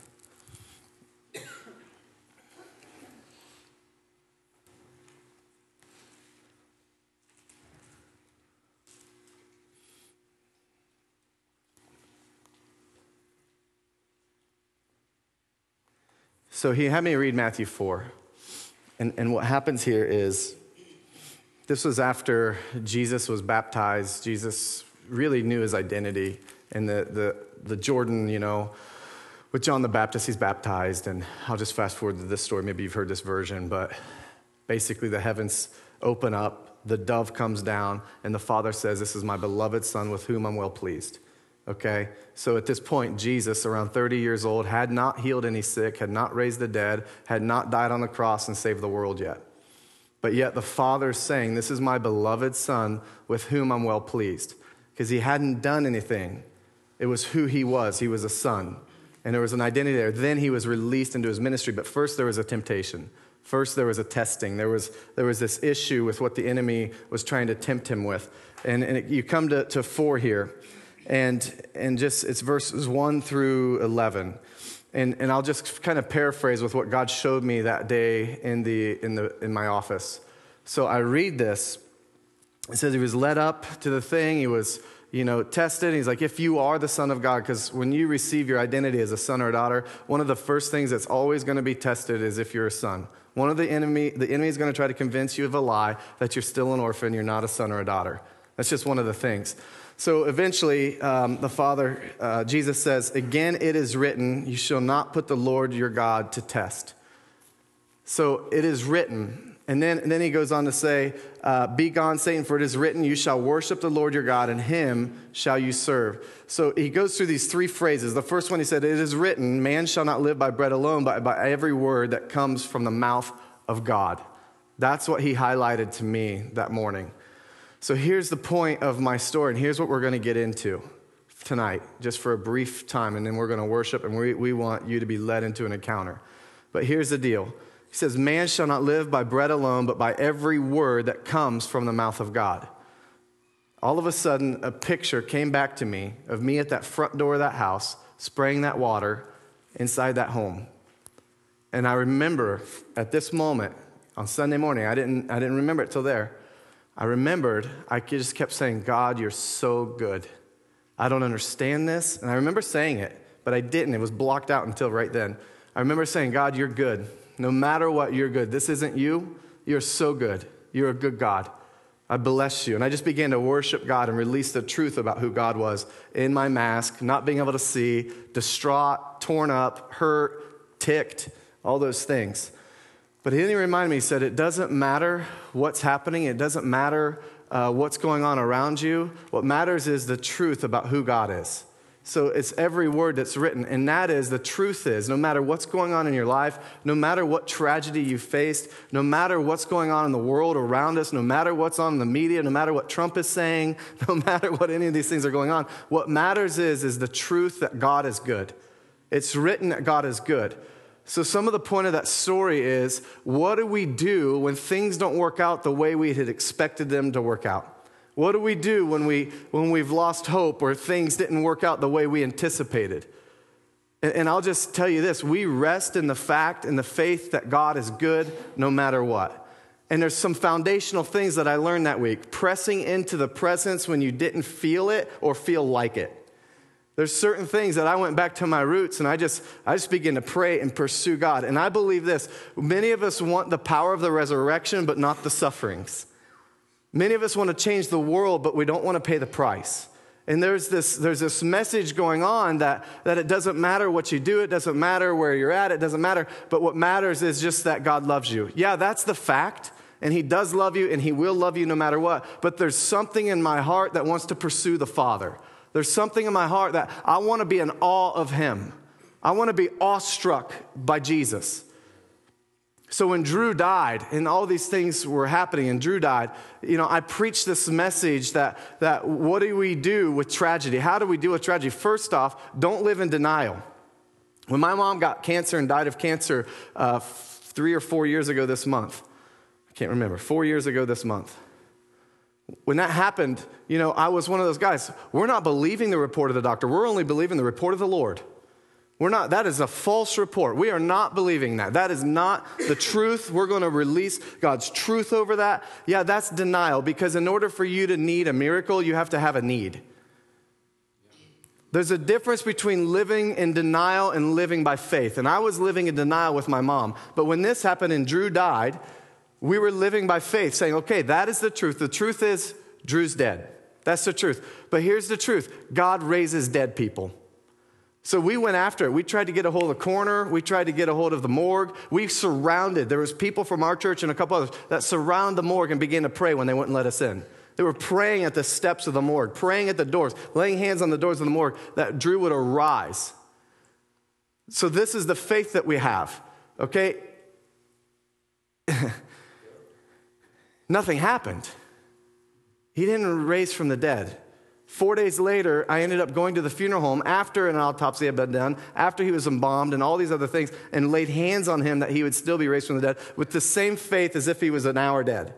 so he had me read Matthew 4. And what happens here is, this was after Jesus was baptized. Jesus really knew his identity. And the Jordan, you know, with John the Baptist, he's baptized. And I'll just fast forward to this story. Maybe you've heard this version. But basically the heavens open up. The dove comes down. And the Father says, this is my beloved Son with whom I'm well pleased. Okay? So at this point, Jesus, around 30 years old, had not healed any sick, had not raised the dead, had not died on the cross and saved the world yet. But yet the Father's saying, this is my beloved Son with whom I'm well pleased. Because he hadn't done anything. It was who he was. He was a son. And there was an identity there. Then he was released into his ministry. But first there was a temptation. First, there was a testing. There was this issue with what the enemy was trying to tempt him with. And you come to 4 here, and just it's verses 1 through 11. And I'll just kind of paraphrase with what God showed me that day in my office. So I read this. It says he was led up to the thing. He was, tested. He's like, if you are the Son of God, because when you receive your identity as a son or a daughter, one of the first things that's always going to be tested is if you're a son. One of the enemy is going to try to convince you of a lie that you're still an orphan, you're not a son or a daughter. That's just one of the things. So eventually, the Father, Jesus says, again, it is written, you shall not put the Lord your God to test. So it is written. And then he goes on to say, be gone, Satan, for it is written, you shall worship the Lord your God, and him shall you serve. So he goes through these 3 phrases. The first one, he said, it is written, man shall not live by bread alone, but by every word that comes from the mouth of God. That's what he highlighted to me that morning. So here's the point of my story, and here's what we're going to get into tonight, just for a brief time, and then we're going to worship, and we want you to be led into an encounter. But here's the deal. He says, man shall not live by bread alone, but by every word that comes from the mouth of God. All of a sudden, a picture came back to me of me at that front door of that house, spraying that water inside that home. And I remember at this moment, on Sunday morning, I didn't remember it till there. I remembered, I just kept saying, God, you're so good. I don't understand this. And I remember saying it, but I didn't. It was blocked out until right then. I remember saying, God, you're good. No matter what, you're good. This isn't you. You're so good. You're a good God. I bless you. And I just began to worship God and release the truth about who God was in my mask, not being able to see, distraught, torn up, hurt, ticked, all those things. But then he reminded me, he said, it doesn't matter what's happening. It doesn't matter what's going on around you. What matters is the truth about who God is. So it's every word that's written, and that is, the truth is, no matter what's going on in your life, no matter what tragedy you faced, no matter what's going on in the world around us, no matter what's on the media, no matter what Trump is saying, no matter what any of these things are going on, what matters is the truth that God is good. It's written that God is good. So some of the point of that story is, what do we do when things don't work out the way we had expected them to work out? What do we do when we've lost hope or things didn't work out the way we anticipated? And I'll just tell you this, we rest in the fact and the faith that God is good no matter what. And there's some foundational things that I learned that week. Pressing into the presence when you didn't feel it or feel like it. There's certain things that I went back to my roots and I just began to pray and pursue God. And I believe this, many of us want the power of the resurrection, but not the sufferings. Many of us want to change the world, but we don't want to pay the price. And there's this message going on that it doesn't matter what you do, it doesn't matter where you're at, it doesn't matter, but what matters is just that God loves you. Yeah, that's the fact, and he does love you, and he will love you no matter what, but there's something in my heart that wants to pursue the Father. There's something in my heart that I want to be in awe of him. I want to be awestruck by Jesus. So when Drew died and all these things were happening and Drew died, I preached this message that what do we do with tragedy? How do we deal with tragedy? First off, don't live in denial. When my mom got cancer and died of cancer 3 or 4 years ago this month, I can't remember, 4 years ago this month. When that happened, I was one of those guys. We're not believing the report of the doctor. We're only believing the report of the Lord. That is a false report. We are not believing that. That is not the truth. We're going to release God's truth over that. Yeah, that's denial, because in order for you to need a miracle, you have to have a need. There's a difference between living in denial and living by faith. And I was living in denial with my mom. But when this happened and Drew died, we were living by faith, saying, okay, that is the truth. The truth is Drew's dead. That's the truth. But here's the truth. God raises dead people. So we went after it. We tried to get a hold of the coroner. We tried to get a hold of the morgue. There was people from our church and a couple others that surround the morgue and began to pray when they wouldn't let us in. They were praying at the steps of the morgue, praying at the doors, laying hands on the doors of the morgue that Drew would arise. So this is the faith that we have, okay? Nothing happened. He didn't raise from the dead. 4 days later, I ended up going to the funeral home after an autopsy had been done, after he was embalmed and all these other things, and laid hands on him that he would still be raised from the dead with the same faith as if he was an hour dead.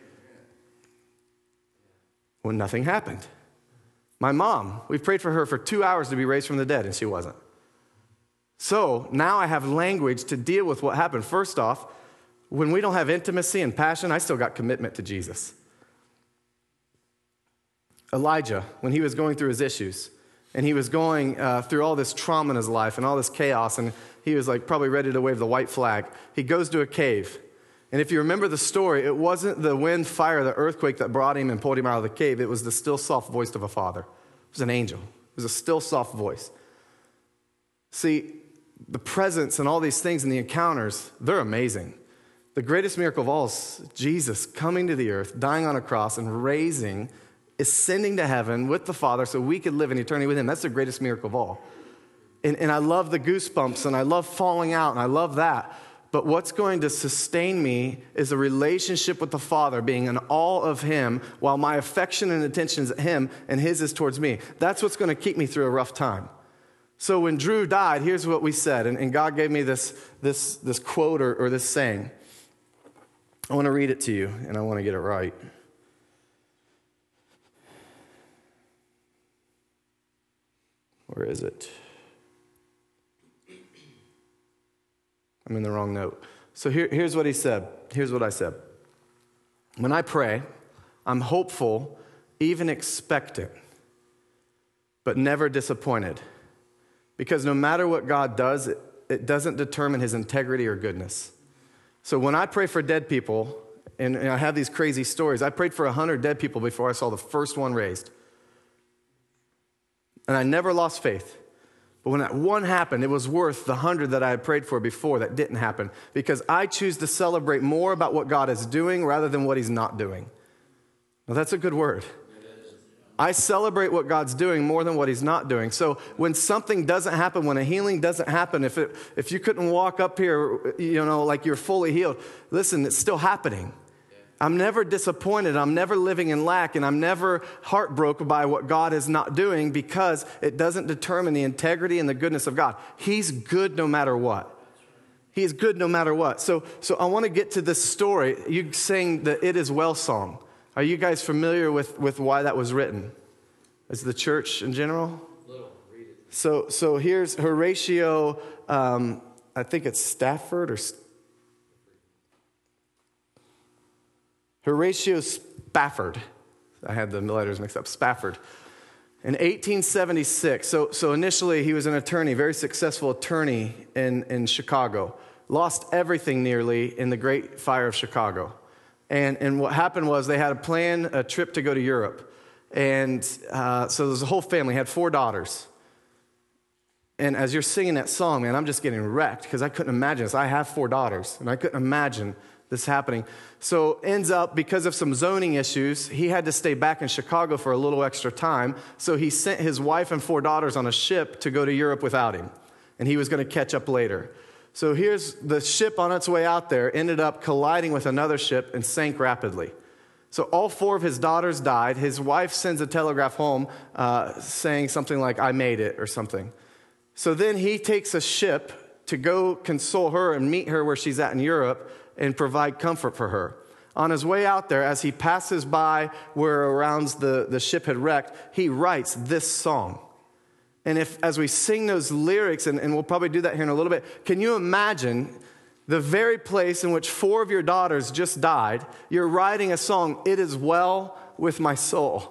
When nothing happened. My mom, we prayed for her for 2 hours to be raised from the dead, and she wasn't. So now I have language to deal with what happened. First off, when we don't have intimacy and passion, I still got commitment to Jesus. Elijah, when he was going through his issues, and he was going through all this trauma in his life and all this chaos, and he was like probably ready to wave the white flag, he goes to a cave. And if you remember the story, it wasn't the wind, fire, the earthquake that brought him and pulled him out of the cave. It was the still, soft voice of a father. It was an angel. It was a still, soft voice. See, the presence and all these things and the encounters, they're amazing. The greatest miracle of all is Jesus coming to the earth, dying on a cross, and raising, ascending to heaven with the Father so we could live in eternity with him. That's the greatest miracle of all. And I love the goosebumps, and I love falling out, and I love that. But what's going to sustain me is a relationship with the Father, being in awe of him, while my affection and attention is at him, and his is towards me. That's what's going to keep me through a rough time. So when Drew died, here's what we said, and God gave me this quote or this saying. I want to read it to you, and I want to get it right. Where is it? I'm in the wrong note. So here's what he said. Here's what I said. When I pray, I'm hopeful, even expectant, but never disappointed. Because no matter what God does, it doesn't determine his integrity or goodness. So when I pray for dead people, and I have these crazy stories, I prayed for 100 dead people before I saw the first one raised. And I never lost faith. But when that one happened, it was worth the 100 that I had prayed for before that didn't happen. Because I choose to celebrate more about what God is doing rather than what he's not doing. Now that's a good word. I celebrate what God's doing more than what he's not doing. So when something doesn't happen, when a healing doesn't happen, if you couldn't walk up here, like you're fully healed, listen, it's still happening. I'm never disappointed. I'm never living in lack, and I'm never heartbroken by what God is not doing because it doesn't determine the integrity and the goodness of God. He's good no matter what. He is good no matter what. So I want to get to this story. You sang the It Is Well song. Are you guys familiar with why that was written? Is the church in general? Little, read it. So here's Horatio, I think it's Stafford or Horatio Spafford. I had the letters mixed up. Spafford. In 1876, so initially he was an attorney, very successful attorney in Chicago. Lost everything nearly in the Great Fire of Chicago. And what happened was they had a trip to go to Europe. And so there's a whole family, had 4 daughters. And as you're singing that song, man, I'm just getting wrecked because I couldn't imagine this. I have 4 daughters, and I couldn't imagine this happening. So ends up, because of some zoning issues, he had to stay back in Chicago for a little extra time. So he sent his wife and 4 daughters on a ship to go to Europe without him. And he was going to catch up later. So here's the ship on its way out there, ended up colliding with another ship and sank rapidly. So all 4 of his daughters died. His wife sends a telegraph home saying something like, "I made it," or something. So then he takes a ship to go console her and meet her where she's at in Europe and provide comfort for her. On his way out there, as he passes by where around the ship had wrecked, he writes this song. And as we sing those lyrics, and we'll probably do that here in a little bit, can you imagine the very place in which 4 of your daughters just died, you're writing a song, "It Is Well With My Soul."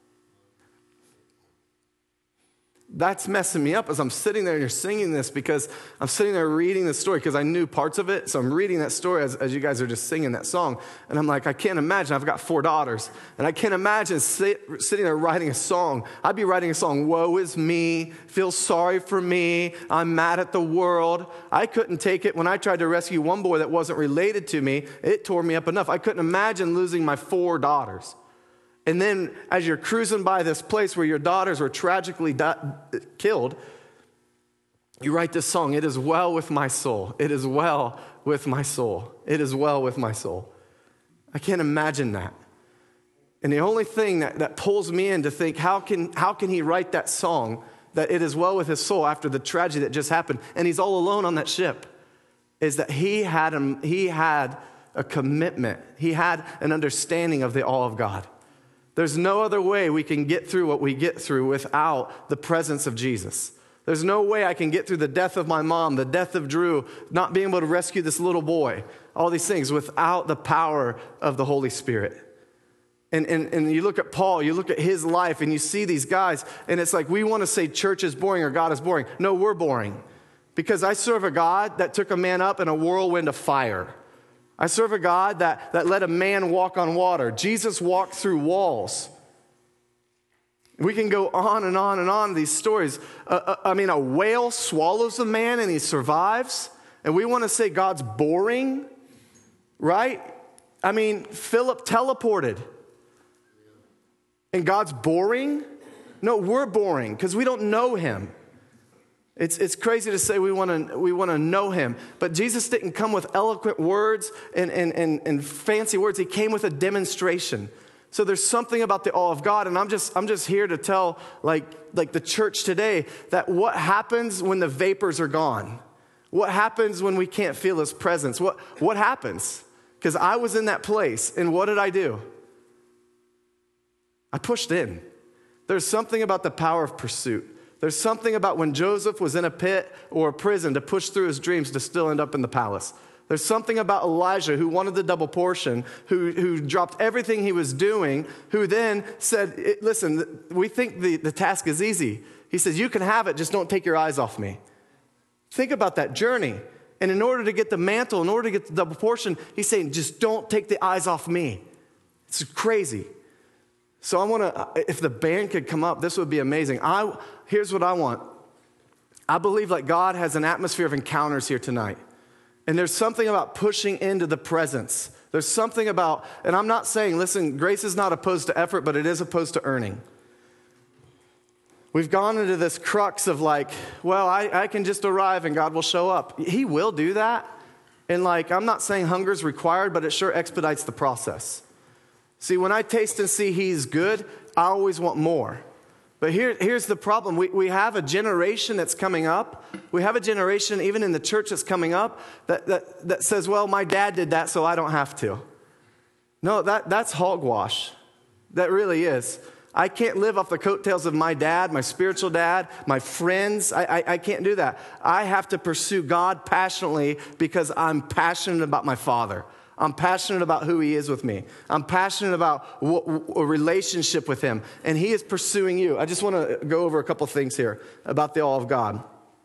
That's messing me up as I'm sitting there and you're singing this, because I'm sitting there reading the story because I knew parts of it. So I'm reading that story as you guys are just singing that song. And I'm like, I can't imagine. I've got 4 daughters. And I can't imagine sitting there writing a song. I'd be writing a song, "Woe is me, feel sorry for me, I'm mad at the world." I couldn't take it when I tried to rescue one boy that wasn't related to me. It tore me up enough. I couldn't imagine losing my 4 daughters. And then as you're cruising by this place where your daughters were tragically killed, you write this song, "It is well with my soul. It is well with my soul. It is well with my soul." I can't imagine that. And the only thing that pulls me in to think, how can he write that song, that it is well with his soul after the tragedy that just happened, and he's all alone on that ship, is that he had a commitment. He had an understanding of the awe of God. There's no other way we can get through what we get through without the presence of Jesus. There's no way I can get through the death of my mom, the death of Drew, not being able to rescue this little boy, all these things without the power of the Holy Spirit. And you look at Paul, you look at his life, and you see these guys, and it's like we want to say church is boring or God is boring. No, we're boring. Because I serve a God that took a man up in a whirlwind of fire. I serve a God that let a man walk on water. Jesus walked through walls. We can go on and on and on these stories. A whale swallows a man and he survives. And we want to say God's boring, right? Philip teleported. And God's boring? No, we're boring because we don't know him. It's crazy to say we want to know him. But Jesus didn't come with eloquent words and fancy words. He came with a demonstration. So there's something about the awe of God, and I'm just here to tell like the church today that what happens when the vapors are gone? What happens when we can't feel his presence? What happens? Because I was in that place, and what did I do? I pushed in. There's something about the power of pursuit. There's something about when Joseph was in a pit or a prison to push through his dreams to still end up in the palace. There's something about Elijah who wanted the double portion, who dropped everything he was doing, who then said, listen, we think the task is easy. He says, you can have it, just don't take your eyes off me. Think about that journey. And in order to get the mantle, in order to get the double portion, he's saying, just don't take the eyes off me. It's crazy. So I want to, if the band could come up, this would be amazing. Here's what I want. I believe like God has an atmosphere of encounters here tonight. And there's something about pushing into the presence. There's something about, and I'm not saying, listen, grace is not opposed to effort, but it is opposed to earning. We've gone into this crux of like, well, I can just arrive and God will show up. He will do that. And like, I'm not saying hunger is required, but it sure expedites the process. See, when I taste and see he's good, I always want more. But here's the problem. We have a generation that's coming up. We have a generation, even in the church, that's coming up that says, well, my dad did that, so I don't have to. No, that's hogwash. That really is. I can't live off the coattails of my dad, my spiritual dad, my friends. I can't do that. I have to pursue God passionately because I'm passionate about my Father. I'm passionate about who he is with me. I'm passionate about a relationship with him. And he is pursuing you. I just want to go over a couple things here about the awe of God.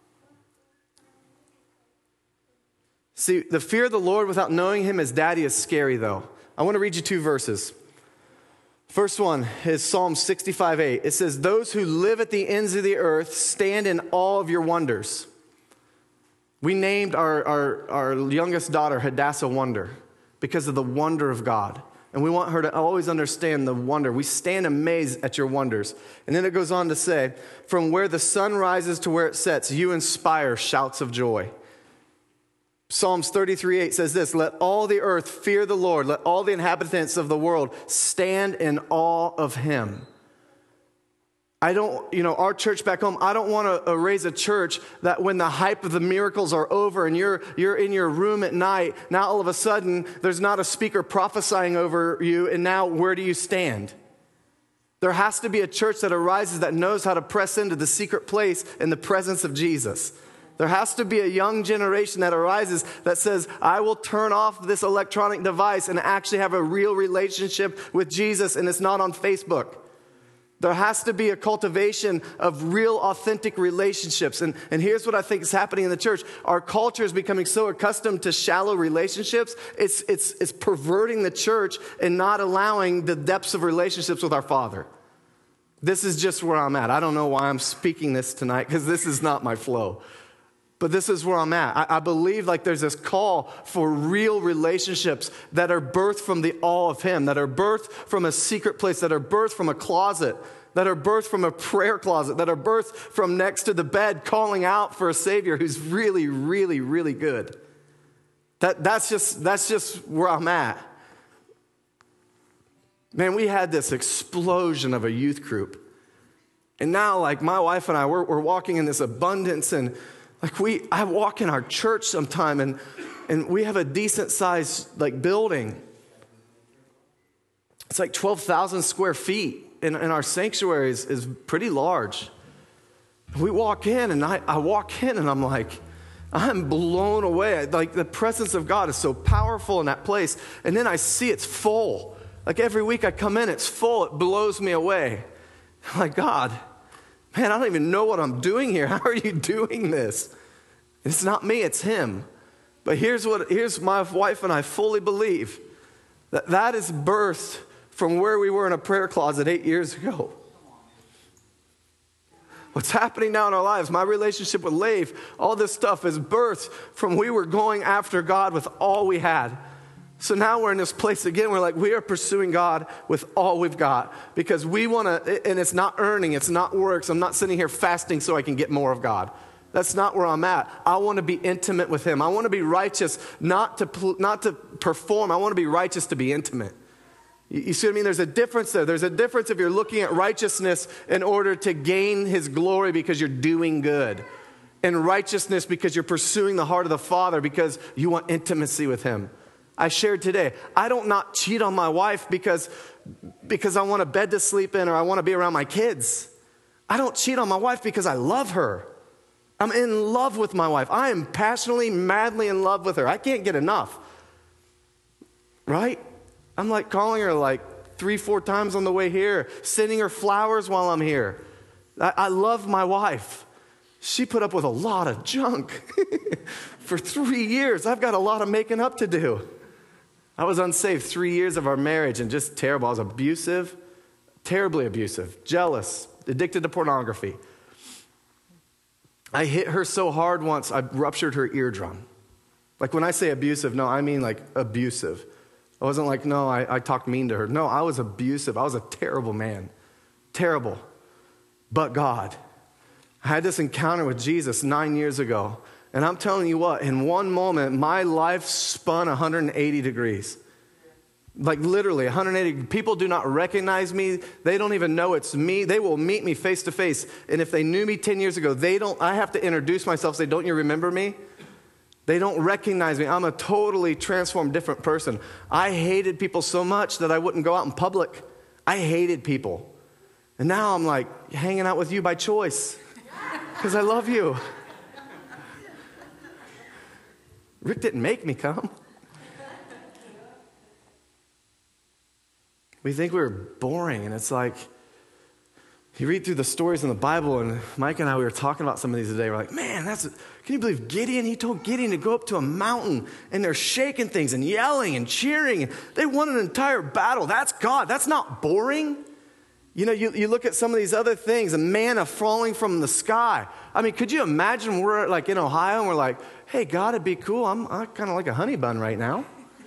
See, the fear of the Lord without knowing him as daddy is scary, though. I want to read you 2 verses. First one is Psalm 65:8. It says, those who live at the ends of the earth stand in awe of your wonders. We named our youngest daughter Hadassah Wonder, because of the wonder of God. And we want her to always understand the wonder. We stand amazed at your wonders. And then it goes on to say, from where the sun rises to where it sets, you inspire shouts of joy. Psalms 33:8 says this, let all the earth fear the Lord. Let all the inhabitants of the world stand in awe of him. Our church back home, I don't want to raise a church that when the hype of the miracles are over and you're in your room at night, now all of a sudden there's not a speaker prophesying over you, and now where do you stand? There has to be a church that arises that knows how to press into the secret place in the presence of Jesus. There has to be a young generation that arises that says, I will turn off this electronic device and actually have a real relationship with Jesus, and it's not on Facebook. There has to be a cultivation of real, authentic relationships. And here's what I think is happening in the church. Our culture is becoming so accustomed to shallow relationships, it's perverting the church and not allowing the depths of relationships with our Father. This is just where I'm at. I don't know why I'm speaking this tonight, because this is not my flow. But this is where I'm at. I believe like there's this call for real relationships that are birthed from the awe of him, that are birthed from a secret place, that are birthed from a closet, that are birthed from a prayer closet, that are birthed from next to the bed calling out for a Savior who's really, really, really good. That's just where I'm at. Man, we had this explosion of a youth group. And now, like, my wife and I, we're walking in this abundance. And, like, I walk in our church sometime, and we have a decent-sized, like, building. It's like 12,000 square feet. And our sanctuary is pretty large. We walk in, and I walk in, and I'm like, I'm blown away. Like, the presence of God is so powerful in that place. And then I see it's full. Like, every week I come in, it's full. It blows me away. I'm like, God, man, I don't even know what I'm doing here. How are you doing this? It's not me, it's him. But here's my wife and I fully believe that is birthed from where we were in a prayer closet 8 years ago. What's happening now in our lives, my relationship with Leif, all this stuff is birthed from we were going after God with all we had. So now we're in this place again. We're like, we are pursuing God with all we've got because we want to, and it's not earning, it's not works. I'm not sitting here fasting so I can get more of God. That's not where I'm at. I want to be intimate with him. I want to be righteous, not to perform. I want to be righteous to be intimate. You see what I mean? There's a difference there. There's a difference if you're looking at righteousness in order to gain his glory because you're doing good. And righteousness because you're pursuing the heart of the Father because you want intimacy with him. I shared today, I don't not cheat on my wife because I want a bed to sleep in or I want to be around my kids. I don't cheat on my wife because I love her. I'm in love with my wife. I am passionately, madly in love with her. I can't get enough. Right? I'm like calling her like 3-4 times on the way here, sending her flowers while I'm here. I love my wife. She put up with a lot of junk for 3 years. I've got a lot of making up to do. I was unsaved 3 years of our marriage and just terrible. I was abusive, terribly abusive, jealous, addicted to pornography. I hit her so hard once, I ruptured her eardrum. Like when I say abusive, no, I mean like abusive. I wasn't like, no, I talked mean to her. No, I was abusive. I was a terrible man. Terrible. But God. I had this encounter with Jesus 9 years ago. And I'm telling you what, in one moment, my life spun 180 degrees. Like literally 180. People do not recognize me. They don't even know it's me. They will meet me face to face. And if they knew me 10 years ago, I have to introduce myself, say, don't you remember me? They don't recognize me. I'm a totally transformed, different person. I hated people so much that I wouldn't go out in public. I hated people. And now I'm like hanging out with you by choice because I love you. Rick didn't make me come. We think we're boring, and it's like, you read through the stories in the Bible, and Mike and I, we were talking about some of these today. We're like, man, can you believe Gideon? He told Gideon to go up to a mountain, and they're shaking things and yelling and cheering. And they won an entire battle. That's God. That's not boring. You know, you look at some of these other things, a manna falling from the sky. I mean, could you imagine we're like in Ohio, and we're like, hey, God, it'd be cool. I'm kind of like a honey bun right now.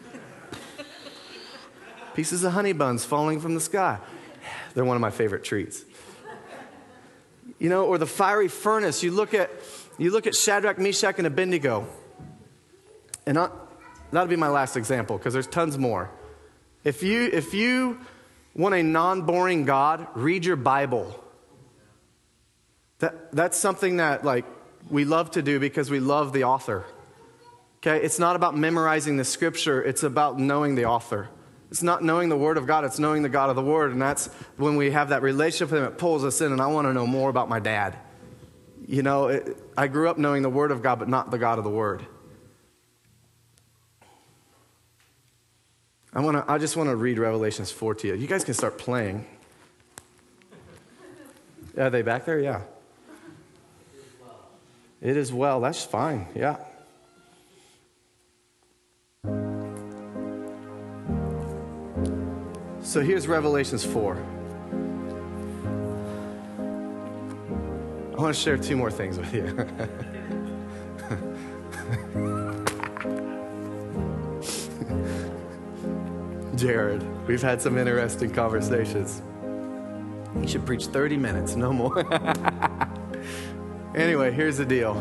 Pieces of honey buns falling from the sky. They're one of my favorite treats. You know, or the fiery furnace. You look at Shadrach, Meshach, and Abednego. And that'll be my last example because there's tons more. If you want a non-boring God, read your Bible. That's something that like we love to do because we love the author. Okay, it's not about memorizing the scripture. It's about knowing the author. It's not knowing the Word of God, it's knowing the God of the Word. And that's when we have that relationship with Him, it pulls us in. And I want to know more about my dad. You know, I grew up knowing the Word of God, but not the God of the Word. I just want to read Revelations 4 to you. You guys can start playing. Are they back there? Yeah. It is well. That's fine. Yeah. So here's Revelations 4. I want to share 2 more things with you. Jared, we've had some interesting conversations. You should preach 30 minutes, no more. Anyway, here's the deal.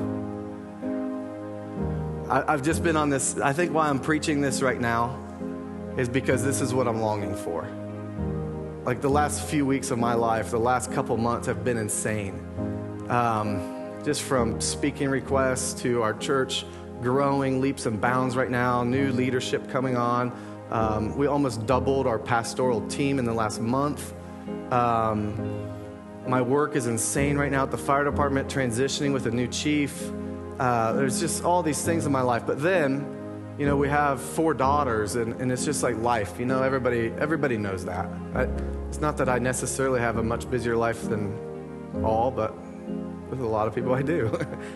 I've just been on this. I think why I'm preaching this right now is because this is what I'm longing for. like the last few weeks of my life, the last couple months have been insane. Just from speaking requests to our church growing leaps and bounds right now, new leadership coming on. We almost doubled our pastoral team in the last month. My work is insane right now at the fire department, transitioning with a new chief. There's just all these things in my life. But then, we have 4 daughters, and it's just like life. Everybody knows that. It's not that I necessarily have a much busier life than all, but with a lot of people I do.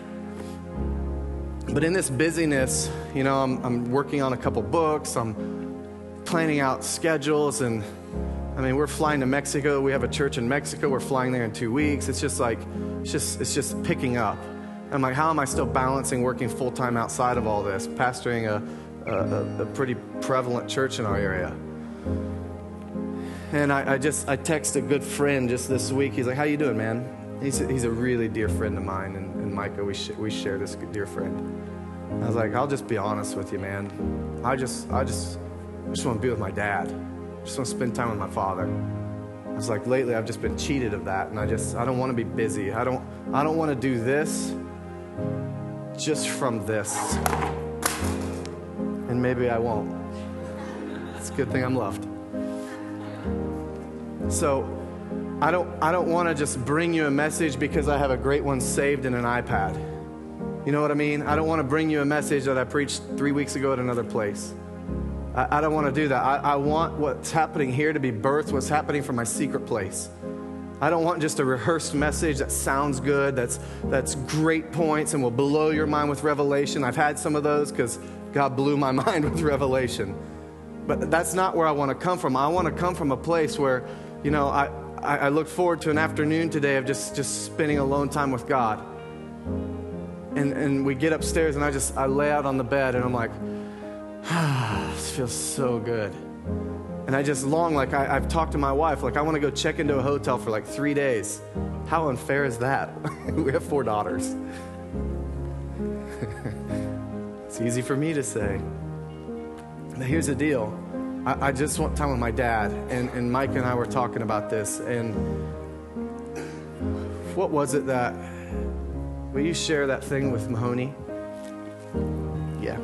But in this busyness, I'm working on a couple books. I'm planning out schedules, and we're flying to Mexico. We have a church in Mexico. We're flying there in 2 weeks. It's just picking up. I'm like, how am I still balancing working full-time outside of all this, pastoring a pretty prevalent church in our area? And I texted a good friend just this week. He's like, how you doing, man? He's a really dear friend of mine, and Micah, we share this dear friend. I was like, I'll just be honest with you, man. I just want to be with my dad. I just want to spend time with my father. I was like, lately I've just been cheated of that, and I don't want to be busy. I don't want to do this just from this. And maybe I won't. It's a good thing I'm loved. So I don't want to just bring you a message because I have a great one saved in an iPad. You know what I mean? I don't want to bring you a message that I preached 3 weeks ago at another place. I don't want to do that. I want what's happening here to be birthed, what's happening from my secret place. I don't want just a rehearsed message that sounds good, that's great points and will blow your mind with revelation. I've had some of those because God blew my mind with revelation. But that's not where I want to come from. I want to come from a place where, I look forward to an afternoon today of just spending alone time with God. And we get upstairs and I lay out on the bed and I'm like, this feels so good. And I just long, like I've talked to my wife, like I want to go check into a hotel for like 3 days. How unfair is that? We have 4 daughters. It's easy for me to say. But here's the deal. I just want time with my dad. And Mike and I were talking about this. And what was it that, will you share that thing with Mahoney? Yeah.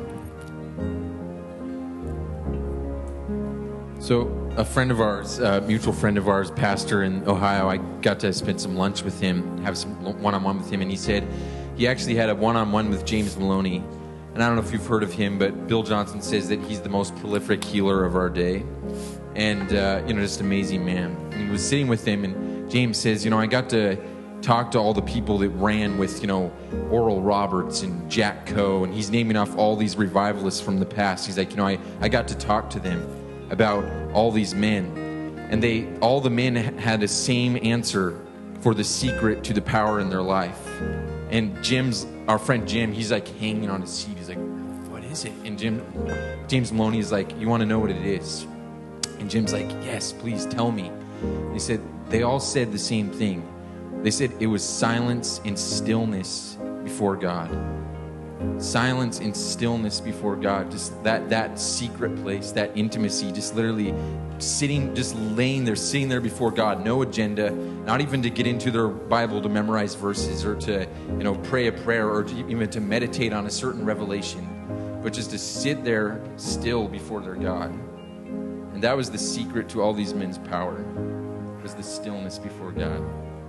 So a friend of ours, a mutual friend of ours, pastor in Ohio, I got to spend some lunch with him, have some one-on-one with him, and he said he actually had a one-on-one with James Maloney. And I don't know if you've heard of him, but Bill Johnson says that he's the most prolific healer of our day. And, just amazing man. And he was sitting with him, and James says, I got to talk to all the people that ran with, Oral Roberts and Jack Coe, and he's naming off all these revivalists from the past. He's like, I got to talk to them about all these men, and all the men had the same answer for the secret to the power in their life. And our friend Jim, he's like hanging on his seat. He's like, what is it? And James Maloney is like, you want to know what it is? And Jim's like, yes, please tell me. And he said, they all said the same thing. They said it was silence and stillness before God. Silence and stillness before God, just that secret place, that intimacy, just literally laying there, sitting there before God, no agenda, not even to get into their Bible to memorize verses or to, pray a prayer or even to meditate on a certain revelation, but just to sit there still before their God. And that was the secret to all these men's power, was the stillness before God.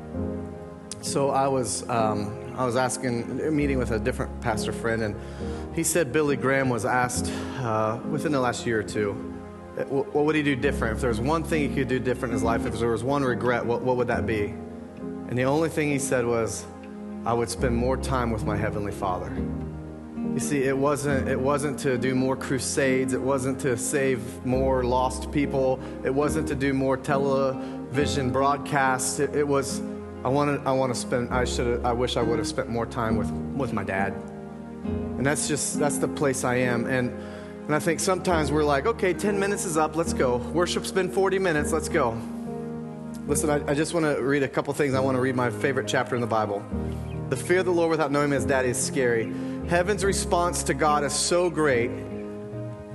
So I was meeting with a different pastor friend, and he said Billy Graham was asked within the last year or two, what would he do different? If there was one thing he could do different in his life, if there was one regret, what would that be? And the only thing he said was, I would spend more time with my Heavenly Father. You see, it wasn't to do more crusades. It wasn't to save more lost people. It wasn't to do more television broadcasts. It was, I wish I would have spent more time with my dad. And that's the place I am. And I think sometimes we're like, okay, 10 minutes is up, let's go. Worship's been 40 minutes, let's go. Listen, I just want to read a couple things. I want to read my favorite chapter in the Bible. The fear of the Lord without knowing him as daddy is scary. Heaven's response to God is so great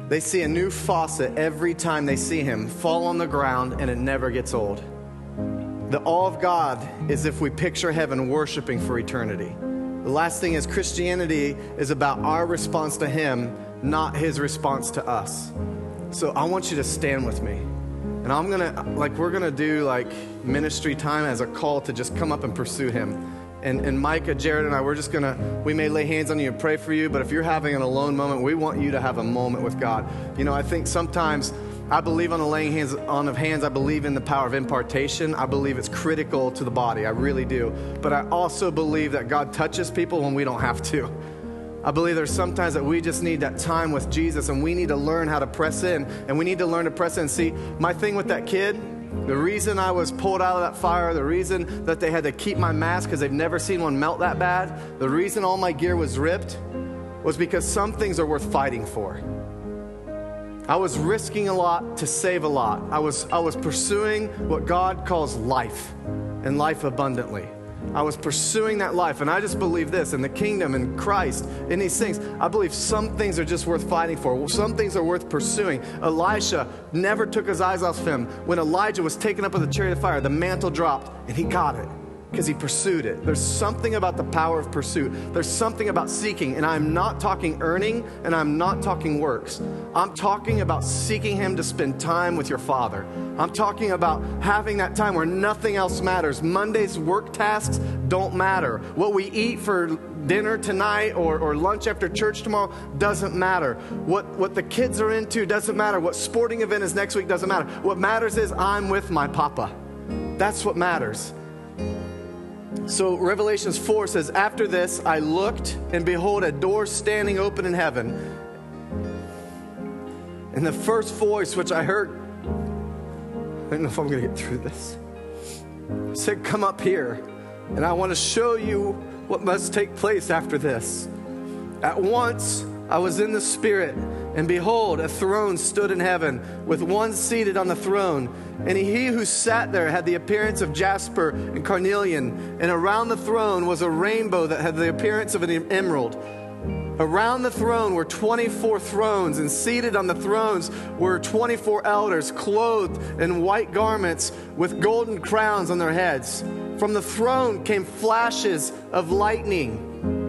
They see a new faucet every time they see him fall on the ground, and it never gets old. The awe of God is if we picture heaven worshiping for eternity. The last thing is Christianity is about our response to him, not his response to us. So I want you to stand with me. And we're gonna do ministry time as a call to just come up and pursue him. And Micah, Jared, and I, we may lay hands on you and pray for you, but if you're having an alone moment, we want you to have a moment with God. I think sometimes I believe on the laying on of hands. I believe in the power of impartation. I believe it's critical to the body. I really do. But I also believe that God touches people when we don't have to. I believe there's sometimes that we just need that time with Jesus, and we need to learn how to press in, and we need to learn to press in. See, my thing with that kid, the reason I was pulled out of that fire, the reason that they had to keep my mask because they've never seen one melt that bad, the reason all my gear was ripped was because some things are worth fighting for. I was risking a lot to save a lot. I was pursuing what God calls life, and life abundantly. I was pursuing that life, and I just believe this, in the kingdom, in Christ, in these things, I believe some things are just worth fighting for. Some things are worth pursuing. Elisha never took his eyes off him. When Elijah was taken up with the chariot of fire, the mantle dropped, and he got it because he pursued it. There's something about the power of pursuit. There's something about seeking, and I'm not talking earning, and I'm not talking works. I'm talking about seeking him to spend time with your Father. I'm talking about having that time where nothing else matters. Monday's work tasks don't matter. What we eat for dinner tonight or lunch after church tomorrow doesn't matter. What the kids are into doesn't matter. What sporting event is next week doesn't matter. What matters is I'm with my Papa. That's what matters. So Revelations 4 says, after this I looked, and behold, a door standing open in heaven. And the first voice which I heard, I don't know if I'm going to get through this, said, come up here, and I want to show you what must take place after this. At once I was in the Spirit, and behold, a throne stood in heaven, with one seated on the throne. And he who sat there had the appearance of jasper and carnelian. And around the throne was a rainbow that had the appearance of an emerald. Around the throne were 24 thrones, and seated on the thrones were 24 elders, clothed in white garments with golden crowns on their heads. From the throne came flashes of lightning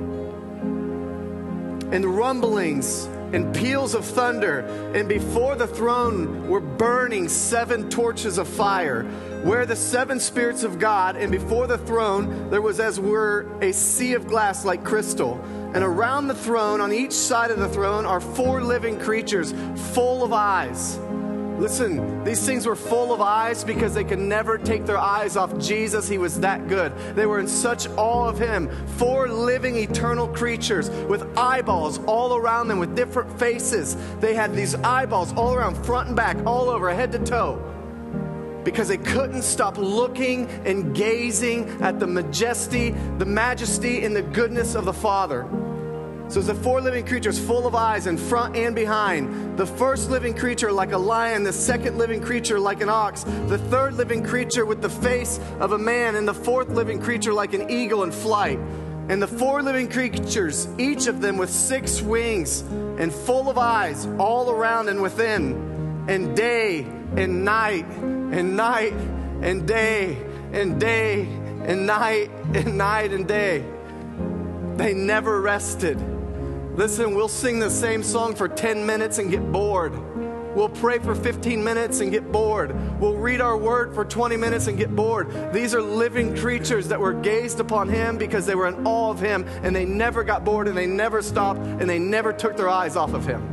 and rumblings and peals of thunder, and before the throne were burning 7 torches of fire, where the 7 spirits of God, and before the throne there was as were a sea of glass like crystal. And around the throne, on each side of the throne, are 4 living creatures full of eyes. Listen, these things were full of eyes because they could never take their eyes off Jesus. He was that good. They were in such awe of him. 4 living eternal creatures with eyeballs all around them with different faces. They had these eyeballs all around, front and back, all over, head to toe, because they couldn't stop looking and gazing at the majesty, and the goodness of the Father. So it's the 4 living creatures full of eyes in front and behind. The first living creature like a lion, the second living creature like an ox, the third living creature with the face of a man, and the 4th living creature like an eagle in flight. And the 4 living creatures, each of them with 6 wings and full of eyes all around and within. And day and night and night and day and day and night and night and day, they never rested. Listen, we'll sing the same song for 10 minutes and get bored. We'll pray for 15 minutes and get bored. We'll read our word for 20 minutes and get bored. These are living creatures that were gazed upon him because they were in awe of him, and they never got bored, and they never stopped, and they never took their eyes off of him.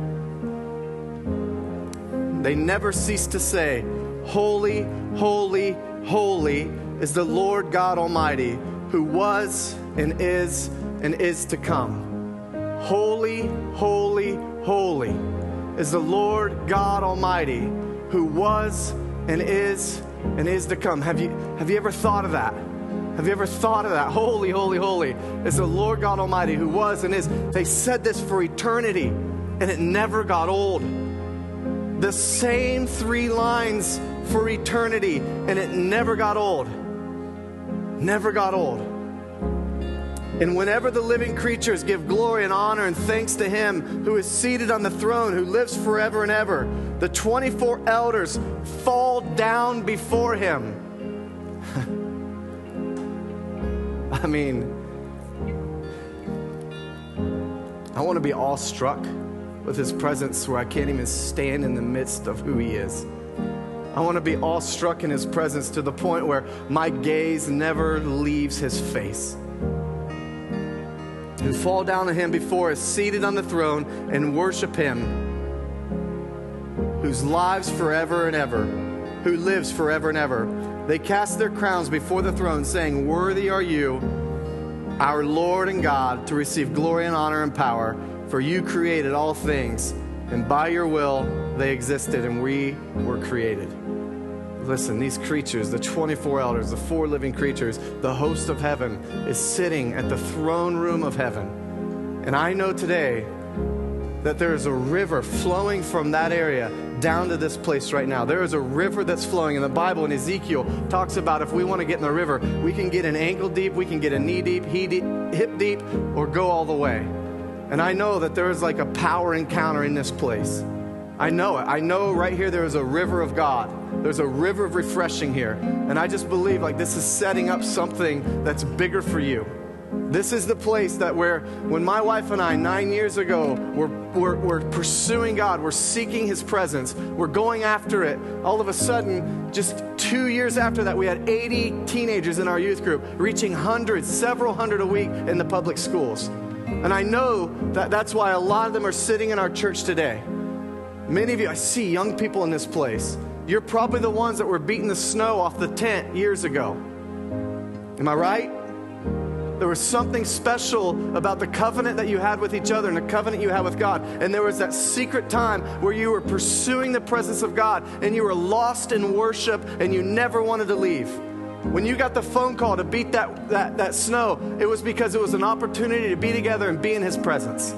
They never ceased to say, holy, holy, holy is the Lord God Almighty, who was and is to come. Holy, holy, holy is the Lord God Almighty, who was and is to come. Have you ever thought of that? Have you ever thought of that? Holy, holy, holy is the Lord God Almighty, who was and is. They said this for eternity, and it never got old. The same 3 lines for eternity, and it never got old. Never got old. And whenever the living creatures give glory and honor and thanks to him who is seated on the throne, who lives forever and ever, the 24 elders fall down before him. I mean, I want to be awestruck with his presence where I can't even stand in the midst of who he is. I want to be awestruck in his presence to the point where my gaze never leaves his face. And fall down to him before us, seated on the throne, and worship him, whose lives forever and ever, who lives forever and ever. They cast their crowns before the throne, saying, "Worthy are you, our Lord and God, to receive glory and honor and power, for you created all things, and by your will they existed, and we were created." Listen, these creatures, the 24 elders, the 4 living creatures, the host of heaven is sitting at the throne room of heaven. And I know today that there is a river flowing from that area down to this place right now. There is a river that's flowing. In the Bible, in Ezekiel, talks about if we want to get in the river, we can get an ankle deep, we can get a knee deep, hip deep, or go all the way. And I know that there is like a power encounter in this place. I know it. I know right here there is a river of God. There's a river of refreshing here. And I just believe like this is setting up something that's bigger for you. This is the place that when my wife and I 9 years ago we're pursuing God, we're seeking his presence, we're going after it. All of a sudden, just 2 years after that, we had 80 teenagers in our youth group, reaching hundreds, several hundred a week in the public schools. And I know that that's why a lot of them are sitting in our church today. Many of you, I see young people in this place. You're probably the ones that were beating the snow off the tent years ago. Am I right? There was something special about the covenant that you had with each other and the covenant you had with God. And there was that secret time where you were pursuing the presence of God and you were lost in worship and you never wanted to leave. When you got the phone call to beat that snow, it was because it was an opportunity to be together and be in his presence.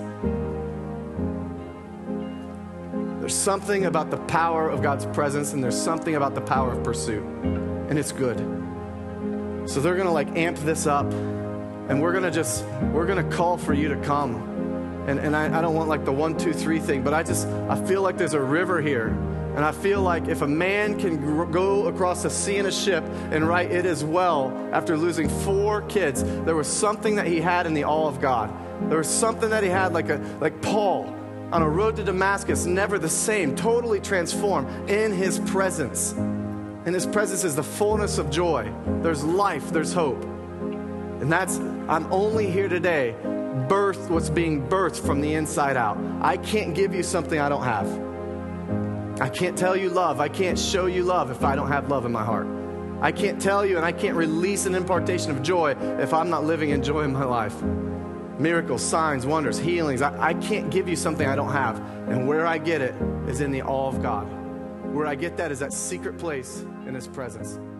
There's something about the power of God's presence, and there's something about the power of pursuit, and it's good. So they're going to like amp this up, and we're going to call for you to come. And I don't want like the 1, 2, 3 thing, but I feel like there's a river here. And I feel like if a man can go across the sea in a ship and write "it is well" after losing 4 kids, there was something that he had in the awe of God. There was something that he had like Paul on a road to Damascus, never the same, totally transformed in his presence. In his presence is the fullness of joy. There's life, there's hope. And I'm only here today, what's being birthed from the inside out. I can't give you something I don't have. I can't tell you love. I can't show you love if I don't have love in my heart. I can't tell you and I can't release an impartation of joy if I'm not living in joy in my life. Miracles, signs, wonders, healings. I can't give you something I don't have. And where I get it is in the awe of God. Where I get that is that secret place in his presence.